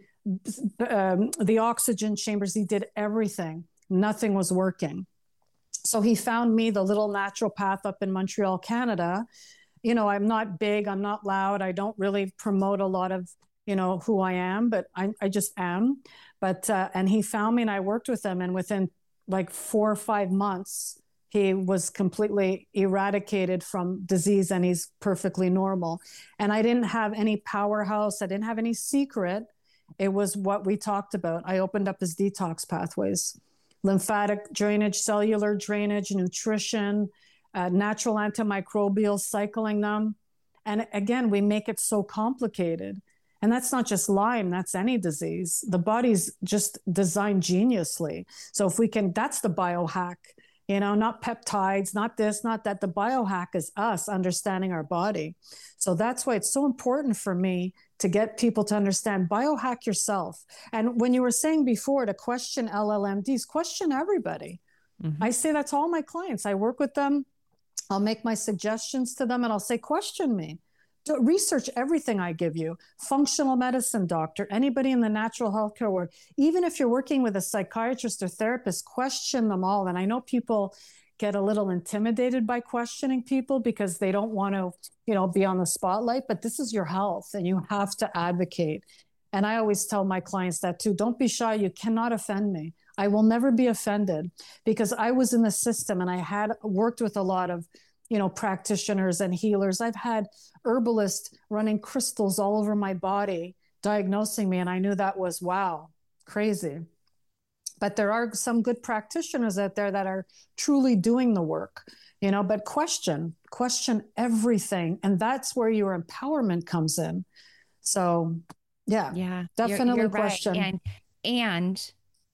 um, the oxygen chambers. He did everything. Nothing was working. So he found me, the little naturopath up in Montreal, Canada. You know, I'm not big, I'm not loud. I don't really promote a lot of, you know, who I am, but I, I just am. But, uh, and he found me and I worked with him. And within like four or five months, he was completely eradicated from disease and he's perfectly normal. And I didn't have any powerhouse. I didn't have any secret. It was what we talked about. I opened up his detox pathways. Lymphatic drainage, cellular drainage, nutrition, uh, natural antimicrobials, cycling them. And again, we make it so complicated. And that's not just Lyme, that's any disease. The body's just designed geniusly. So if we can, that's the biohack, you know, not peptides, not this, not that. The biohack is us understanding our body. So that's why it's so important for me to get people to understand, biohack yourself. And when you were saying before to question L L M Ds, question everybody. Mm-hmm. I say that to all my clients. I work with them. I'll make my suggestions to them and I'll say, question me. Do, research everything I give you. Functional medicine doctor, anybody in the natural healthcare world, even if you're working with a psychiatrist or therapist, question them all. And I know people get a little intimidated by questioning people because they don't want to, you know, be on the spotlight, but this is your health and you have to advocate. And I always tell my clients that too. Don't be shy. You cannot offend me. I will never be offended because I was in the system and I had worked with a lot of, you know, practitioners and healers. I've had herbalists running crystals all over my body, diagnosing me. And I knew that was, wow, crazy. But there are some good practitioners out there that are truly doing the work, you know, but question, question everything. And that's where your empowerment comes in. So yeah, yeah, definitely you're, you're question. Right. And, and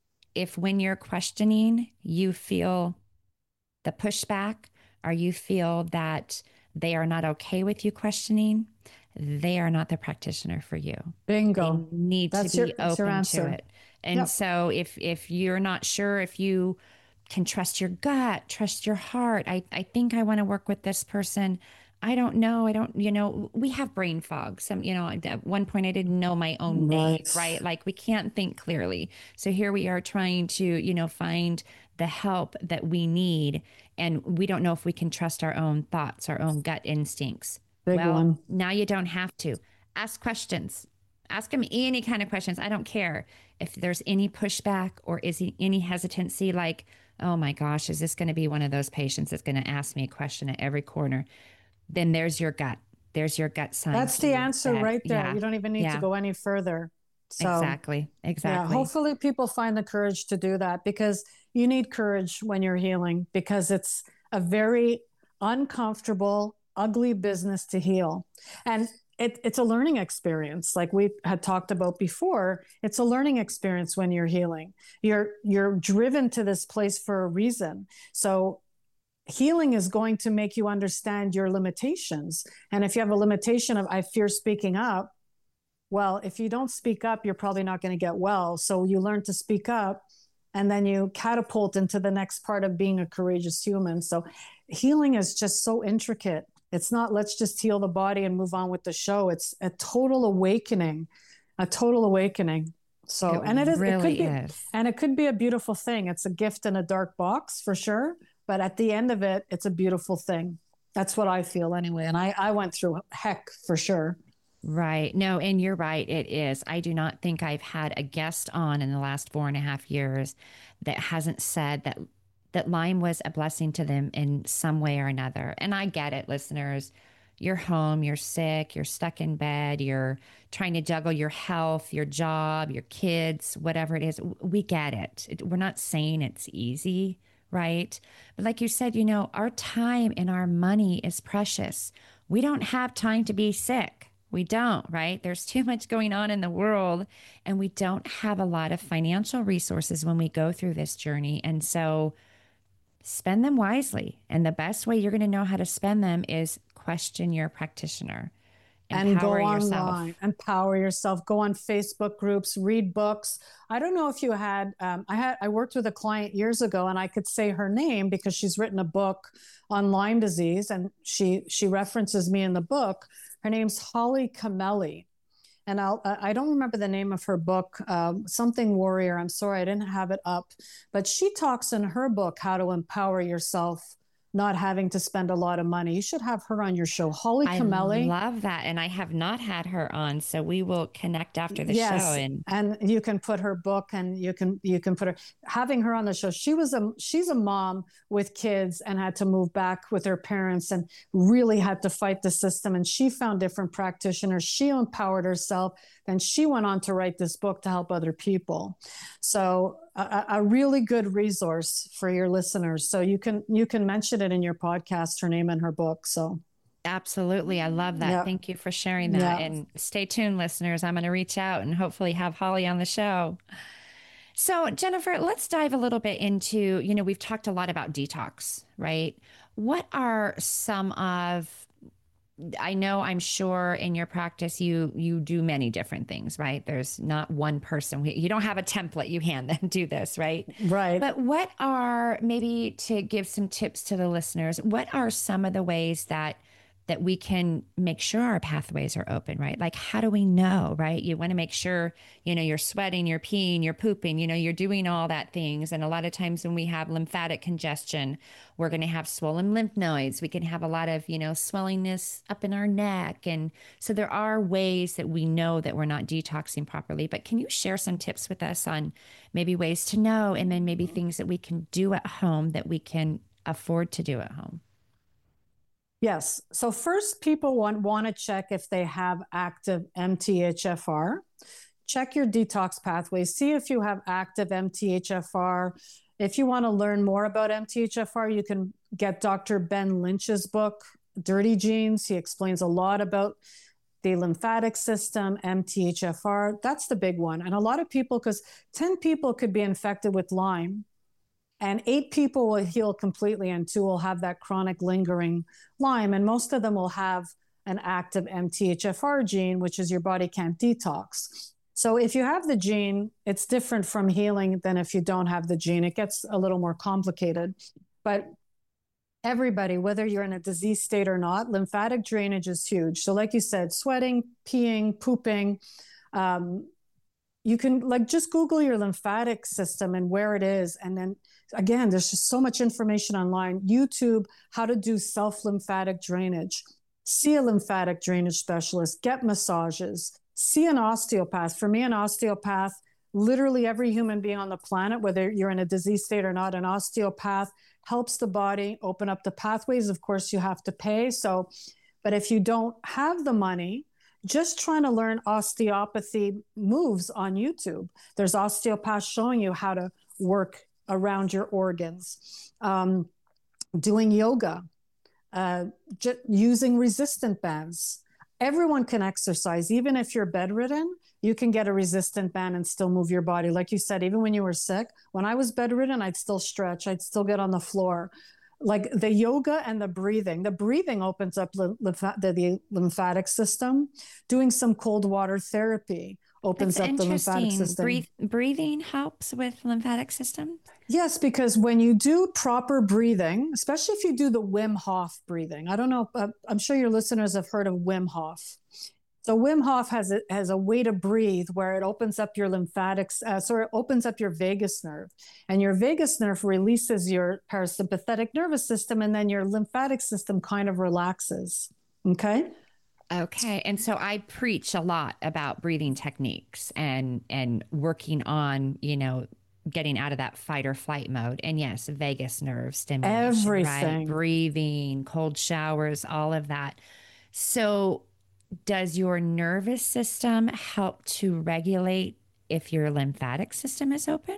if when you're questioning, you feel the pushback or you feel that they are not okay with you questioning, they are not the practitioner for you. Bingo. They need That's to be your, open to it. And yep. so if, if you're not sure if you can trust your gut, trust your heart, I, I think I want to work with this person. I don't know. I don't, you know, we have brain fog. Some, you know, at one point I didn't know my own right. name, right? Like we can't think clearly. So here we are trying to, you know, find the help that we need. And we don't know if we can trust our own thoughts, our own gut instincts. Big well, one. Now you don't have to. Ask questions. Ask them any kind of questions. I don't care if there's any pushback or is any hesitancy like, oh my gosh, is this going to be one of those patients that's going to ask me a question at every corner? Then there's your gut. There's your gut sign. That's the answer that, right there. Yeah, you don't even need yeah. to go any further. So, exactly. Exactly. Yeah, hopefully people find the courage to do that because you need courage when you're healing because it's a very uncomfortable, ugly business to heal. And it, it's a learning experience. Like we had talked about before, it's a learning experience when you're healing. You're, you're driven to this place for a reason. So healing is going to make you understand your limitations. And if you have a limitation of, I fear speaking up, well, if you don't speak up, you're probably not going to get well. So you learn to speak up and then you catapult into the next part of being a courageous human. So healing is just so intricate. It's not, let's just heal the body and move on with the show. It's a total awakening, a total awakening. So, it and it is, really it could be, is. and it could be a beautiful thing. It's a gift in a dark box for sure. But at the end of it, it's a beautiful thing. That's what I feel anyway. And I, I went through heck for sure. Right. No, and you're right. It is. I do not think I've had a guest on in the last four and a half years that hasn't said that that Lyme was a blessing to them in some way or another. And I get it, listeners. You're home, you're sick, you're stuck in bed, you're trying to juggle your health, your job, your kids, whatever it is. We get it. it we're not saying it's easy, right? But like you said, you know, our time and our money is precious. We don't have time to be sick. We don't, right? There's too much going on in the world and we don't have a lot of financial resources when we go through this journey. And so spend them wisely. And the best way you're going to know how to spend them is question your practitioner. And go online, empower yourself, go on Facebook groups, read books. I don't know if you had, um, I had, I worked with a client years ago and I could say her name because she's written a book on Lyme disease and she, she references me in the book. Her name's Holly Camelli. And I'll, I don't remember the name of her book, um, something warrior. I'm sorry, I didn't have it up, but she talks in her book, how to empower yourself, not having to spend a lot of money. You should have her on your show. Holly Camelli. I love that. And I have not had her on, so we will connect after the yes, show. And and you can put her book and you can, you can put her, having her on the show. She was a, she's a mom with kids and had to move back with her parents and really had to fight the system. And she found different practitioners. She empowered herself. Then she went on to write this book to help other people. So a, a really good resource for your listeners. So you can, you can mention it in your podcast, her name and her book. So absolutely. I love that. Yeah. Thank you for sharing that. Yeah. And stay tuned, listeners. I'm going to reach out and hopefully have Holly on the show. So Jennifer, let's dive a little bit into, you know, we've talked a lot about detox, right? What are some of I know, I'm sure in your practice, you, you do many different things, right? There's not one person. You don't have a template you hand them, do this, right? Right. But what are, maybe to give some tips to the listeners, what are some of the ways that that we can make sure our pathways are open, right? Like, how do we know, right? You want to make sure, you know, you're sweating, you're peeing, you're pooping, you know, you're doing all that things. And a lot of times when we have lymphatic congestion, we're going to have swollen lymph nodes. We can have a lot of, you know, swellingness up in our neck. And so there are ways that we know that we're not detoxing properly. But can you share some tips with us on maybe ways to know, and then maybe things that we can do at home that we can afford to do at home? Yes. So first, people want, want to check if they have active M T H F R. Check your detox pathways. See if you have active M T H F R. If you want to learn more about M T H F R, you can get Doctor Ben Lynch's book, Dirty Genes. He explains a lot about the lymphatic system, M T H F R. That's the big one. And a lot of people, because ten people could be infected with Lyme, and eight people will heal completely, and two will have that chronic lingering Lyme. And most of them will have an active M T H F R gene, which is your body can't detox. So if you have the gene, it's different from healing than if you don't have the gene. It gets a little more complicated. But everybody, whether you're in a disease state or not, lymphatic drainage is huge. So like you said, sweating, peeing, pooping, um, you can like just Google your lymphatic system and where it is. And then again, there's just so much information online. YouTube, how to do self-lymphatic drainage. See a lymphatic drainage specialist, get massages, see an osteopath. For me, an osteopath, literally every human being on the planet, whether you're in a disease state or not, an osteopath helps the body open up the pathways. Of course, you have to pay. So, but if you don't have the money, just trying to learn osteopathy moves on YouTube. There's osteopaths showing you how to work around your organs, um, doing yoga, uh, j- using resistant bands. Everyone can exercise. Even if you're bedridden, you can get a resistant band and still move your body. Like you said, even when you were sick, when I was bedridden, I'd still stretch. I'd still get on the floor. Like the yoga and the breathing, the breathing opens up lymph- the, the lymphatic system. Doing some cold water therapy opens That's up the lymphatic system. Breathe, breathing helps with lymphatic system? Yes, because when you do proper breathing, especially if you do the Wim Hof breathing, I don't know, uh, I'm sure your listeners have heard of Wim Hof. So Wim Hof has a, has a way to breathe where it opens up your lymphatics, uh, so it opens up your vagus nerve. And your vagus nerve releases your parasympathetic nervous system, and then your lymphatic system kind of relaxes. Okay? Okay. And so I preach a lot about breathing techniques and and working on, you know, getting out of that fight or flight mode. And yes, vagus nerve stimulation, everything, right? Breathing, cold showers, all of that. So does your nervous system help to regulate if your lymphatic system is open?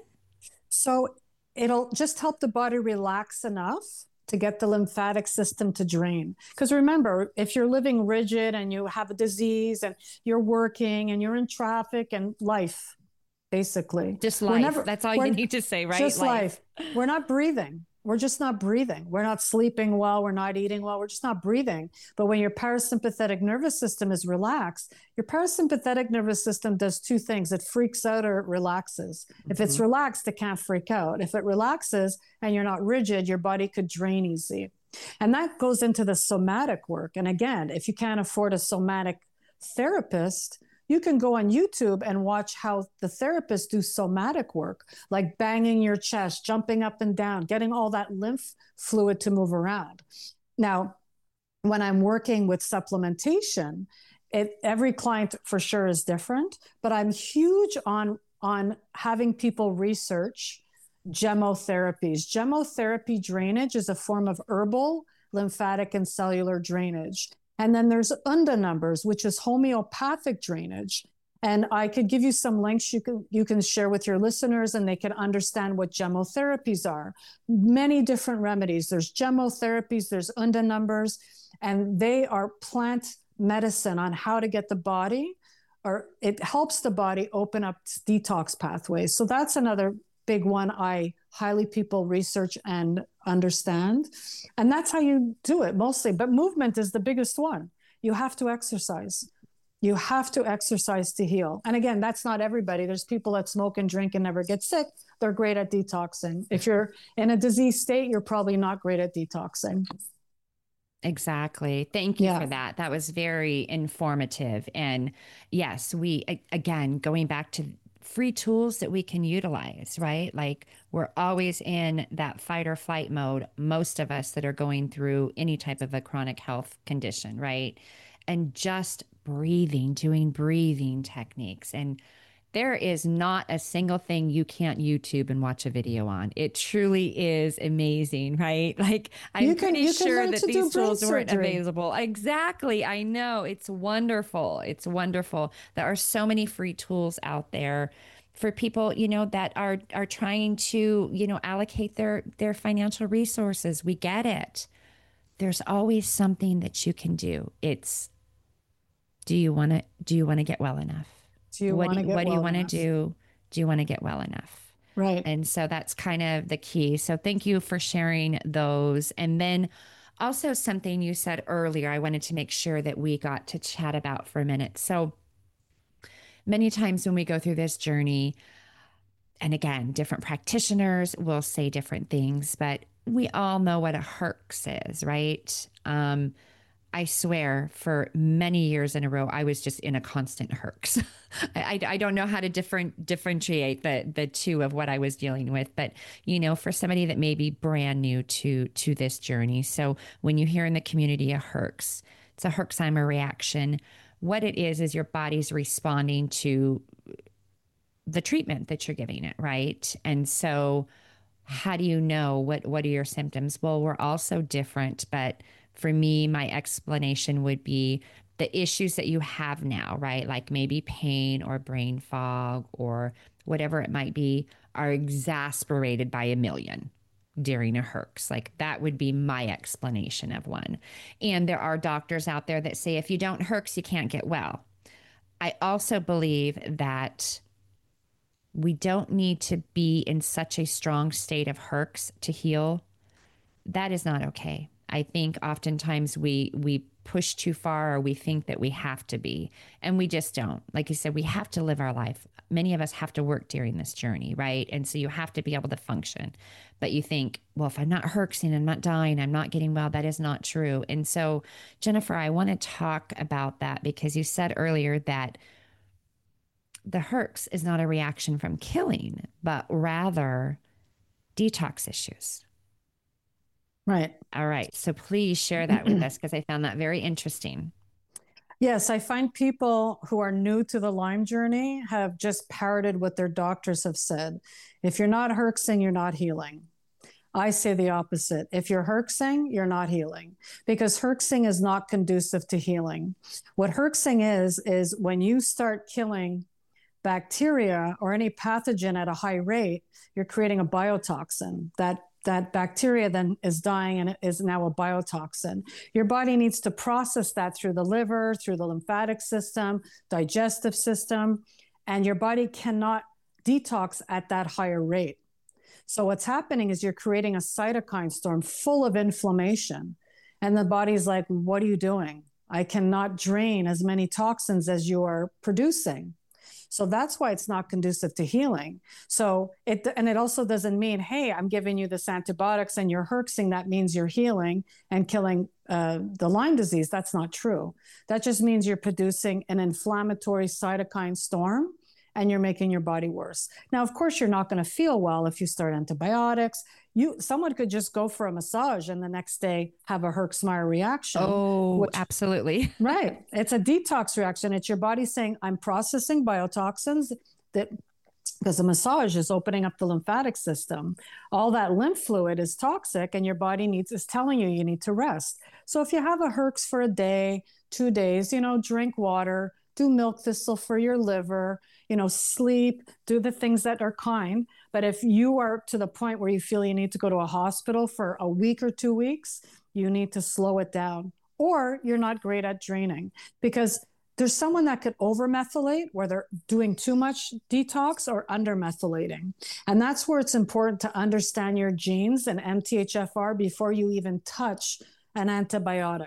So it'll just help the body relax enough to get the lymphatic system to drain. Because remember, if you're living rigid and you have a disease and you're working and you're in traffic and life, basically. Just life. Never, That's all you need to say, right? Just life. life. We're not breathing. We're just not breathing. We're not sleeping well. We're not eating well. We're just not breathing. But when your parasympathetic nervous system is relaxed, your parasympathetic nervous system does two things. It freaks out or it relaxes. Mm-hmm. If it's relaxed, it can't freak out. If it relaxes and you're not rigid, your body could drain easy. And that goes into the somatic work. And again, if you can't afford a somatic therapist, you can go on YouTube and watch how the therapists do somatic work, like banging your chest, jumping up and down, getting all that lymph fluid to move around. Now, when I'm working with supplementation, it, every client for sure is different, but I'm huge on, on having people research gemotherapies. Gemotherapy drainage is a form of herbal, lymphatic, and cellular drainage. And then there's U N D A numbers, which is homeopathic drainage. And I could give you some links you can, you can share with your listeners, and they can understand what gemotherapies are. Many different remedies. There's gemotherapies, there's U N D A numbers, and they are plant medicine on how to get the body, or it helps the body open up detox pathways. So that's another big one I highly people research and understand. And that's how you do it mostly. But movement is the biggest one. You have to exercise. You have to exercise to heal. And again, that's not everybody. There's people that smoke and drink and never get sick. They're great at detoxing. If you're in a disease state, you're probably not great at detoxing. Exactly. Thank you Yeah. for that. That was very informative. And yes, we, again, going back to free tools that we can utilize, right? Like we're always in that fight or flight mode, most of us that are going through any type of a chronic health condition, right? And just breathing, doing breathing techniques. And there is not a single thing you can't YouTube and watch a video on. It truly is amazing, right? Like I'm You can- pretty you can sure learn that to do these brain tools weren't surgery. available. Exactly. I know. It's wonderful. It's wonderful. There are so many free tools out there for people, you know, that are are trying to, you know, allocate their their financial resources. We get it. There's always something that you can do. It's do you want to do you want to get well enough? Do you what want do to you, get what do you well want to enough? do? Do you want to get well enough? Right. And so that's kind of the key. So thank you for sharing those. And then also something you said earlier, I wanted to make sure that we got to chat about for a minute. So many times when we go through this journey, and again, different practitioners will say different things, but we all know what a herx is, right? Um, I swear for many years in a row, I was just in a constant herx. I, I don't know how to different differentiate the the two of what I was dealing with, but you know, for somebody that may be brand new to to this journey. So when you hear in the community a herx, it's a Herxheimer reaction. What it is is your body's responding to the treatment that you're giving it, right? And so how do you know what what are your symptoms? Well, we're all so different, but for me, my explanation would be the issues that you have now, right? Like maybe pain or brain fog or whatever it might be are exasperated by a million during a herx. Like that would be my explanation of one. And there are doctors out there that say if you don't herx, you can't get well. I also believe that we don't need to be in such a strong state of herx to heal. That is not okay. I think oftentimes we we push too far or we think that we have to be, and we just don't. Like you said, we have to live our life. Many of us have to work during this journey, right? And so you have to be able to function. But you think, well, if I'm not herxing, I'm not dying, I'm not getting well, that is not true. And so, Jennifer, I want to talk about that because you said earlier that the herx is not a reaction from killing, but rather detox issues. Right. All right. So please share that with us because I found that very interesting. Yes, I find people who are new to the Lyme journey have just parroted what their doctors have said. If you're not herxing, you're not healing. I say the opposite. If you're herxing, you're not healing because herxing is not conducive to healing. What herxing is, is when you start killing bacteria or any pathogen at a high rate, you're creating a biotoxin. That that bacteria then is dying and it is now a biotoxin. Your body needs to process that through the liver, through the lymphatic system, digestive system, and your body cannot detox at that higher rate. So what's happening is you're creating a cytokine storm full of inflammation. And the body's like, what are you doing? I cannot drain as many toxins as you are producing. So that's why it's not conducive to healing. So it, and it also doesn't mean, hey, I'm giving you this antibiotics and you're herxing. That means you're healing and killing uh, the Lyme disease. That's not true. That just means you're producing an inflammatory cytokine storm and you're making your body worse. Now, of course, you're not going to feel well if you start antibiotics. You, someone could just go for a massage and the next day have a Herxheimer reaction. Oh, which, absolutely. Right. It's a detox reaction. It's your body saying, I'm processing biotoxins that because the massage is opening up the lymphatic system. All that lymph fluid is toxic and your body needs is telling you you need to rest. So if you have a herx for a day, two days, you know, drink water, do milk thistle for your liver, you know, sleep, do the things that are kind. But if you are to the point where you feel you need to go to a hospital for a week or two weeks, you need to slow it down. Or you're not great at draining because there's someone that could over-methylate where they're doing too much detox or under-methylating. And that's where it's important to understand your genes and M T H F R before you even touch an antibiotic.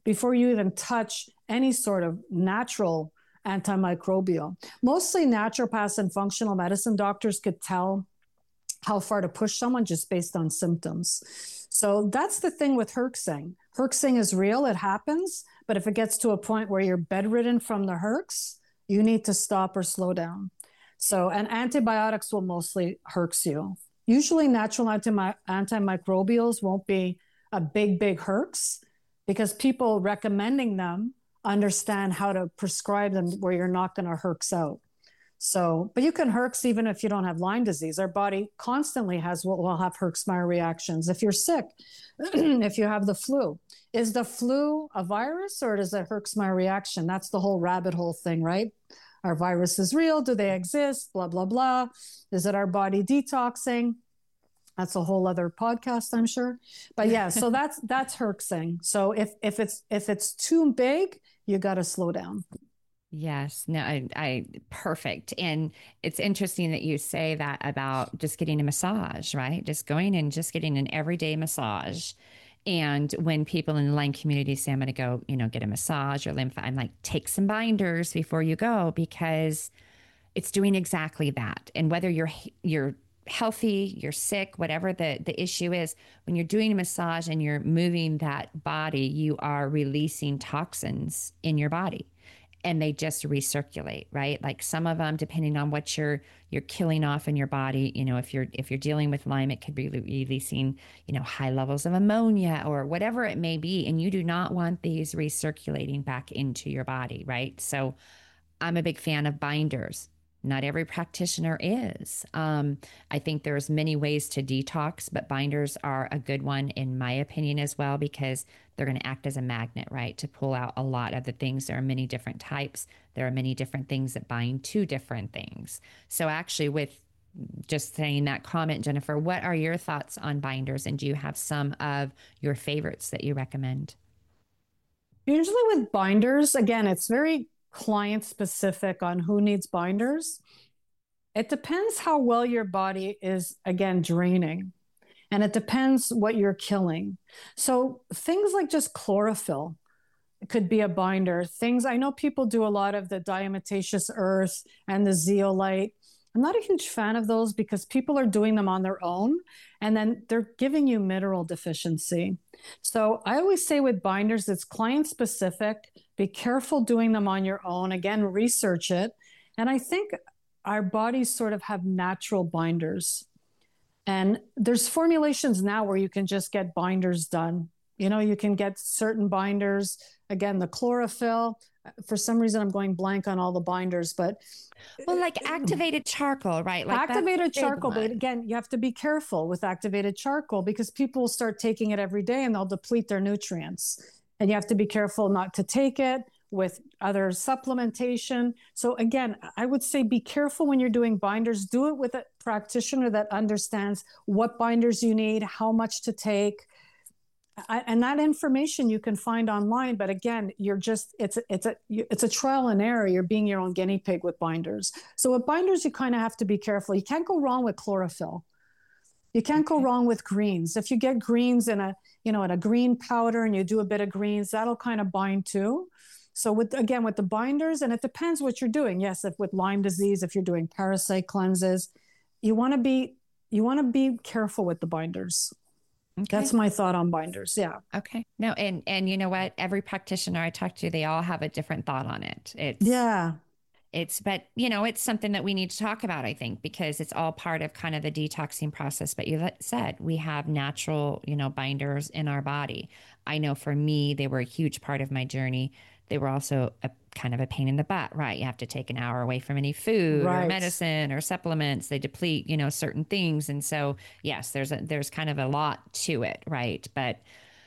before you even touch any sort of natural antimicrobial. Mostly naturopaths and functional medicine doctors could tell how far to push someone just based on symptoms. So that's the thing with herxing. Herxing is real, it happens, but if it gets to a point where you're bedridden from the herx, you need to stop or slow down. So, and antibiotics will mostly herx you. Usually natural anti- antimicrobials won't be a big, big herx because people recommending them understand how to prescribe them where you're not going to herx out. So, but you can herx even if you don't have Lyme disease. Our body constantly has what will have Herxmeyer reactions. If you're sick, if you have the flu, is the flu a virus or is it a Herxmeyer reaction? That's the whole rabbit hole thing, right? Are viruses real? Do they exist? Blah, blah, blah. Is it our body detoxing? That's a whole other podcast, I'm sure. But yeah, so that's that's herxing. So if if it's if it's too big, you got to slow down. Yes, no, I, I, perfect. And it's interesting that you say that about just getting a massage, right? Just going and just getting an everyday massage. And when people in the Lyme community say, I'm going to go, you know, get a massage or lymph, I'm like, take some binders before you go, because it's doing exactly that. And whether you're, you're healthy, you're sick, whatever the, the issue is, when you're doing a massage and you're moving that body, you are releasing toxins in your body. And they just recirculate, right? Like some of them, depending on what you're you're killing off in your body, you know, if you're if you're dealing with Lyme, it could be releasing, you know, high levels of ammonia or whatever it may be, and you do not want these recirculating back into your body, right? So, I'm a big fan of binders. Not every practitioner is. Um, I think there's many ways to detox, but binders are a good one in my opinion as well, because they're going to act as a magnet, right? To pull out a lot of the things. There are many different types. There are many different things that bind to different things. So actually with just saying that comment, Jennifer, what are your thoughts on binders? And do you have some of your favorites that you recommend? Usually with binders, again, it's very client specific on who needs binders. It depends how well your body is, again, draining. And it depends what you're killing. So things like just chlorophyll could be a binder. Things, I know people do a lot of the diatomaceous earth and the zeolite. I'm not a huge fan of those because people are doing them on their own and then they're giving you mineral deficiency. So I always say with binders, it's client specific. Be careful doing them on your own. Again, research it. And I think our bodies sort of have natural binders. And there's formulations now where you can just get binders done. You know, you can get certain binders. Again, the chlorophyll. For some reason, I'm going blank on all the binders, but well, like activated charcoal, right? Like activated charcoal. But again, you have to be careful with activated charcoal because people will start taking it every day and they'll deplete their nutrients. And you have to be careful not to take it with other supplementation. So again, I would say be careful when you're doing binders. Do it with a practitioner that understands what binders you need, how much to take. And that information you can find online, but again, you're just, it's a, it's a, it's a trial and error. You're being your own guinea pig with binders. So with binders, you kind of have to be careful. You can't go wrong with chlorophyll. You can't go wrong with greens. If you get greens in a, you know, in a green powder and you do a bit of greens, that'll kind of bind too. So with, again, with the binders, and it depends what you're doing. Yes, if with Lyme disease, if you're doing parasite cleanses, you want to be, you want to be careful with the binders. Okay. That's my thought on binders. Yeah. Okay. No, and and you know what? Every practitioner I talk to, they all have a different thought on it. It's yeah. It's but you know, it's something that we need to talk about, I think, because it's all part of kind of the detoxing process. But you said we have natural, you know, binders in our body. I know for me, they were a huge part of my journey. They were also a kind of a pain in the butt, right? You have to take an hour away from any food right. or medicine or supplements. They deplete, you know, certain things. And so, yes, there's a, there's kind of a lot to it, right? But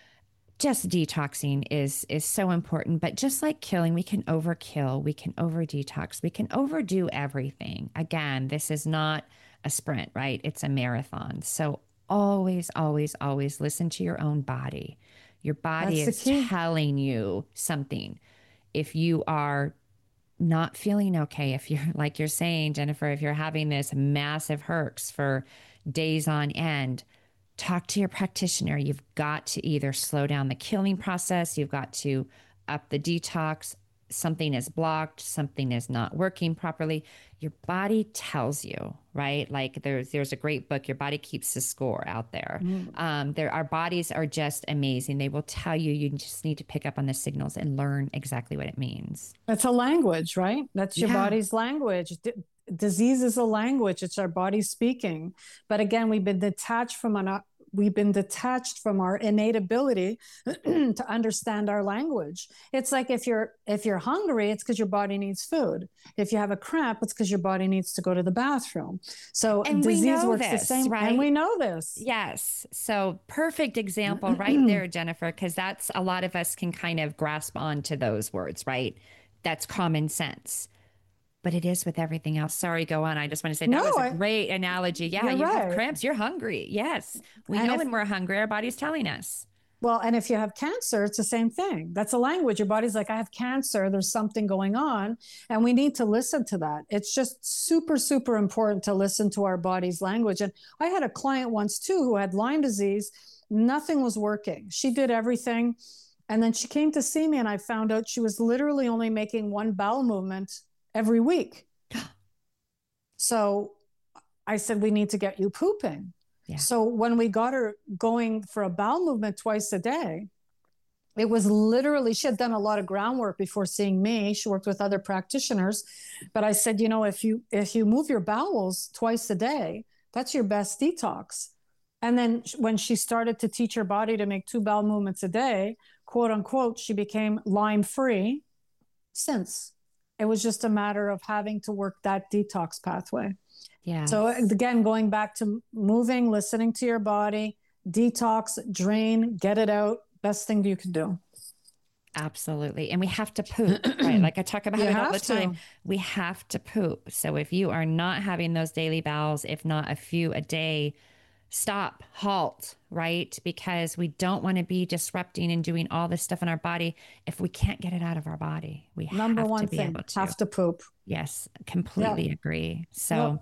just detoxing is, is so important. But just like killing, we can overkill, we can over detox, we can overdo everything. Again, this is not a sprint, right? It's a marathon. So always, always, always listen to your own body. Your body That's is telling you something. If you are not feeling okay, if you're, like you're saying, Jennifer, if you're having this massive herx for days on end, talk to your practitioner. You've got to either slow down the killing process, you've got to up the detox. Something is blocked, something is not working properly. Your body tells you, right? Like there's there's a great book, Your Body Keeps the Score, out there. Mm. Um, there, our bodies are just amazing. They will tell you. You just need to pick up on the signals and learn exactly what it means. It's a language, right? That's your Yeah. body's language. D- disease is a language. It's our body speaking. But again, we've been detached from an we've been detached from our innate ability to understand our language. It's like if you're if you're hungry, it's because your body needs food. If you have a cramp, it's because your body needs to go to the bathroom. So and disease works this, the same, right? And we know this. Yes. So perfect example right there, Jennifer, because that's a lot of us can kind of grasp onto those words, right? That's common sense. But it is with everything else. Sorry, go on. I just want to say that no, was a I, great analogy. Yeah, you right. have cramps, you're hungry. Yes. We and know if, when we're hungry, our body's telling us. Well, and if you have cancer, it's the same thing. That's a language. Your body's like, I have cancer. There's something going on. And we need to listen to that. It's just super, super important to listen to our body's language. And I had a client once too who had Lyme disease. Nothing was working. She did everything. And then she came to see me and I found out she was literally only making one bowel movement every week. So I said, we need to get you pooping. Yeah. So when we got her going for a bowel movement twice a day, it was literally, she had done a lot of groundwork before seeing me. She worked with other practitioners. But I said, you know, if you if you move your bowels twice a day, that's your best detox. And then when she started to teach her body to make two bowel movements a day, quote unquote, she became Lyme free since. It was just a matter of having to work that detox pathway. Yeah. So again, going back to moving, listening to your body, detox, drain, get it out. Best thing you can do. Absolutely. And we have to poop, right? Like I talk about you it all the time. To. We have to poop. So if you are not having those daily bowels, if not a few a day, stop, halt, right? Because we don't want to be disrupting and doing all this stuff in our body if we can't get it out of our body. We Number have one to be thing, able to. Have to poop. Yes, completely yep. agree. So, yep.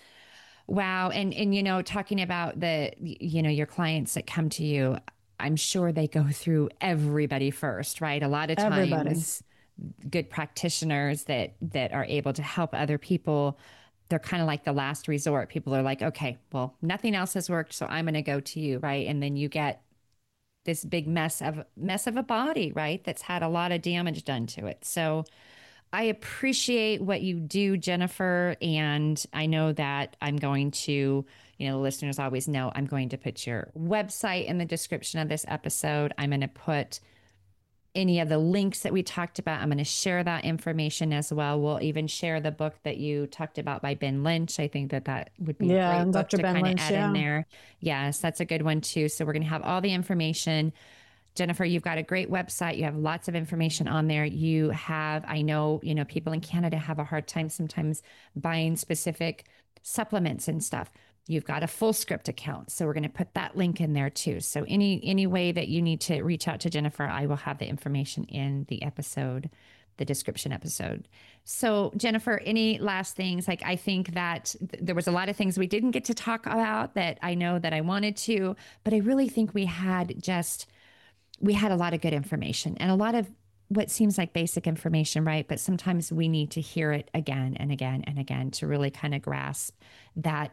wow. And, and, you know, talking about the, you know, your clients that come to you, I'm sure they go through everybody first, right? A lot of times everybody. Good practitioners that, that are able to help other people, they're kind of like the last resort. People are like, okay, well, nothing else has worked, so I'm going to go to you, right? And then you get this big mess of mess of a body, right? That's had a lot of damage done to it. So I appreciate what you do, Jennifer. And I know that I'm going to, you know, the listeners always know I'm going to put your website in the description of this episode. I'm going to put any of the links that we talked about. I'm going to share that information as well. We'll even share the book that you talked about by Ben Lynch. I think that that would be yeah, a great book Doctor to Ben kind Lynch, of add yeah. in there. Yes, that's a good one too. So we're going to have all the information. Jennifer, you've got a great website. You have lots of information on there. You have, I know, you know, people in Canada have a hard time sometimes buying specific supplements and stuff. You've got a Fullscript account. So we're going to put that link in there too. So any, any way that you need to reach out to Jennifer, I will have the information in the episode, the description episode. So Jennifer, any last things? Like, I think that th- there was a lot of things we didn't get to talk about that I know that I wanted to, but I really think we had just, we had a lot of good information and a lot of what seems like basic information, right? But sometimes we need to hear it again and again and again to really kind of grasp that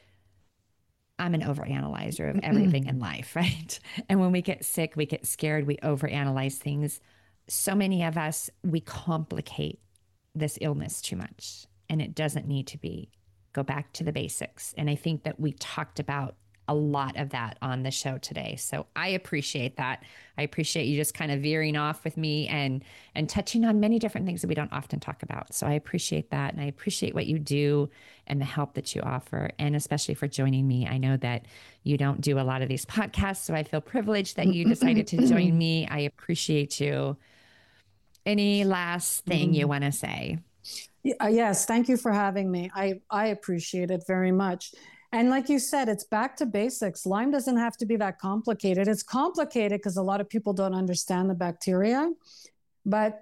I'm an overanalyzer of everything in life, right? And when we get sick, we get scared, we overanalyze things. So many of us, we complicate this illness too much, and it doesn't need to be. Go back to the basics. And I think that we talked about a lot of that on the show today. So I appreciate that. I appreciate you just kind of veering off with me and and touching on many different things that we don't often talk about. So I appreciate that. And I appreciate what you do and the help that you offer, and especially for joining me. I know that you don't do a lot of these podcasts, so I feel privileged that you decided to join me. I appreciate you. Any last thing you want to say? Yes, thank you for having me. I, I appreciate it very much. And like you said, it's back to basics. Lyme doesn't have to be that complicated. It's complicated because a lot of people don't understand the bacteria, but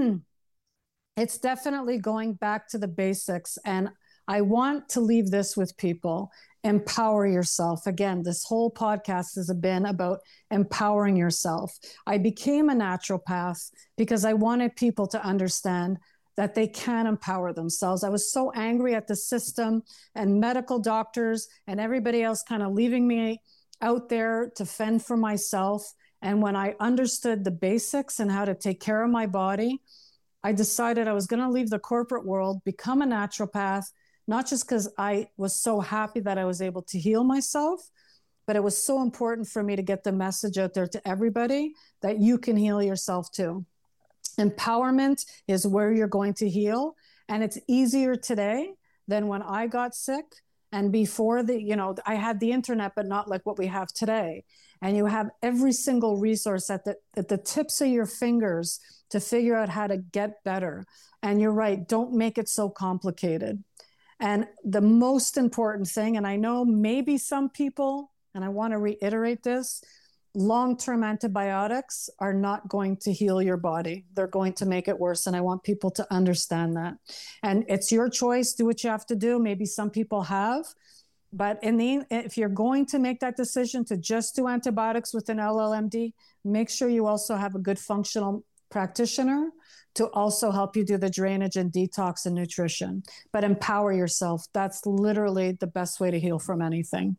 it's definitely going back to the basics. And I want to leave this with people. empower yourself. Again, this whole podcast has been about empowering yourself. I became a naturopath because I wanted people to understand that they can empower themselves. I was so angry at the system and medical doctors and everybody else kind of leaving me out there to fend for myself. And when I understood the basics and how to take care of my body, I decided I was going to leave the corporate world, become a naturopath, not just because I was so happy that I was able to heal myself, but it was so important for me to get the message out there to everybody that you can heal yourself too. Empowerment is where you're going to heal. And it's easier today than when I got sick. And before the, you know, I had the internet, but not like what we have today. And you have every single resource at the, at the tips of your fingers to figure out how to get better. And you're right, don't make it so complicated. And the most important thing, and I know maybe some people, and I want to reiterate this, long-term antibiotics are not going to heal your body. They're going to make it worse. And I want people to understand that. And it's your choice. Do what you have to do. Maybe some people have. But in the, if you're going to make that decision to just do antibiotics with an L L M D, make sure you also have a good functional practitioner to also help you do the drainage and detox and nutrition. But empower yourself. That's literally the best way to heal from anything.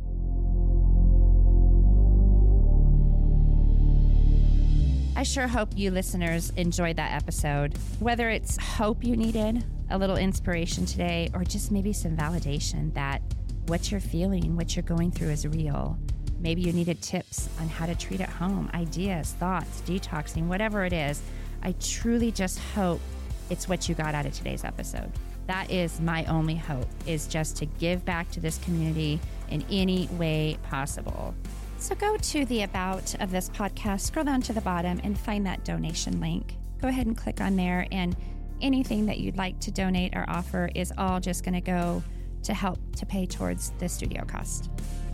I sure hope you listeners enjoyed that episode. Whether it's hope you needed, a little inspiration today, or just maybe some validation that what you're feeling, what you're going through is real. Maybe you needed tips on how to treat at home, ideas, thoughts, detoxing, whatever it is. I truly just hope it's what you got out of today's episode. That is my only hope, is just to give back to this community in any way possible. So go to the about of this podcast, scroll down to the bottom and find that donation link. Go ahead and click on there, and anything that you'd like to donate or offer is all just going to go to help to pay towards the studio cost.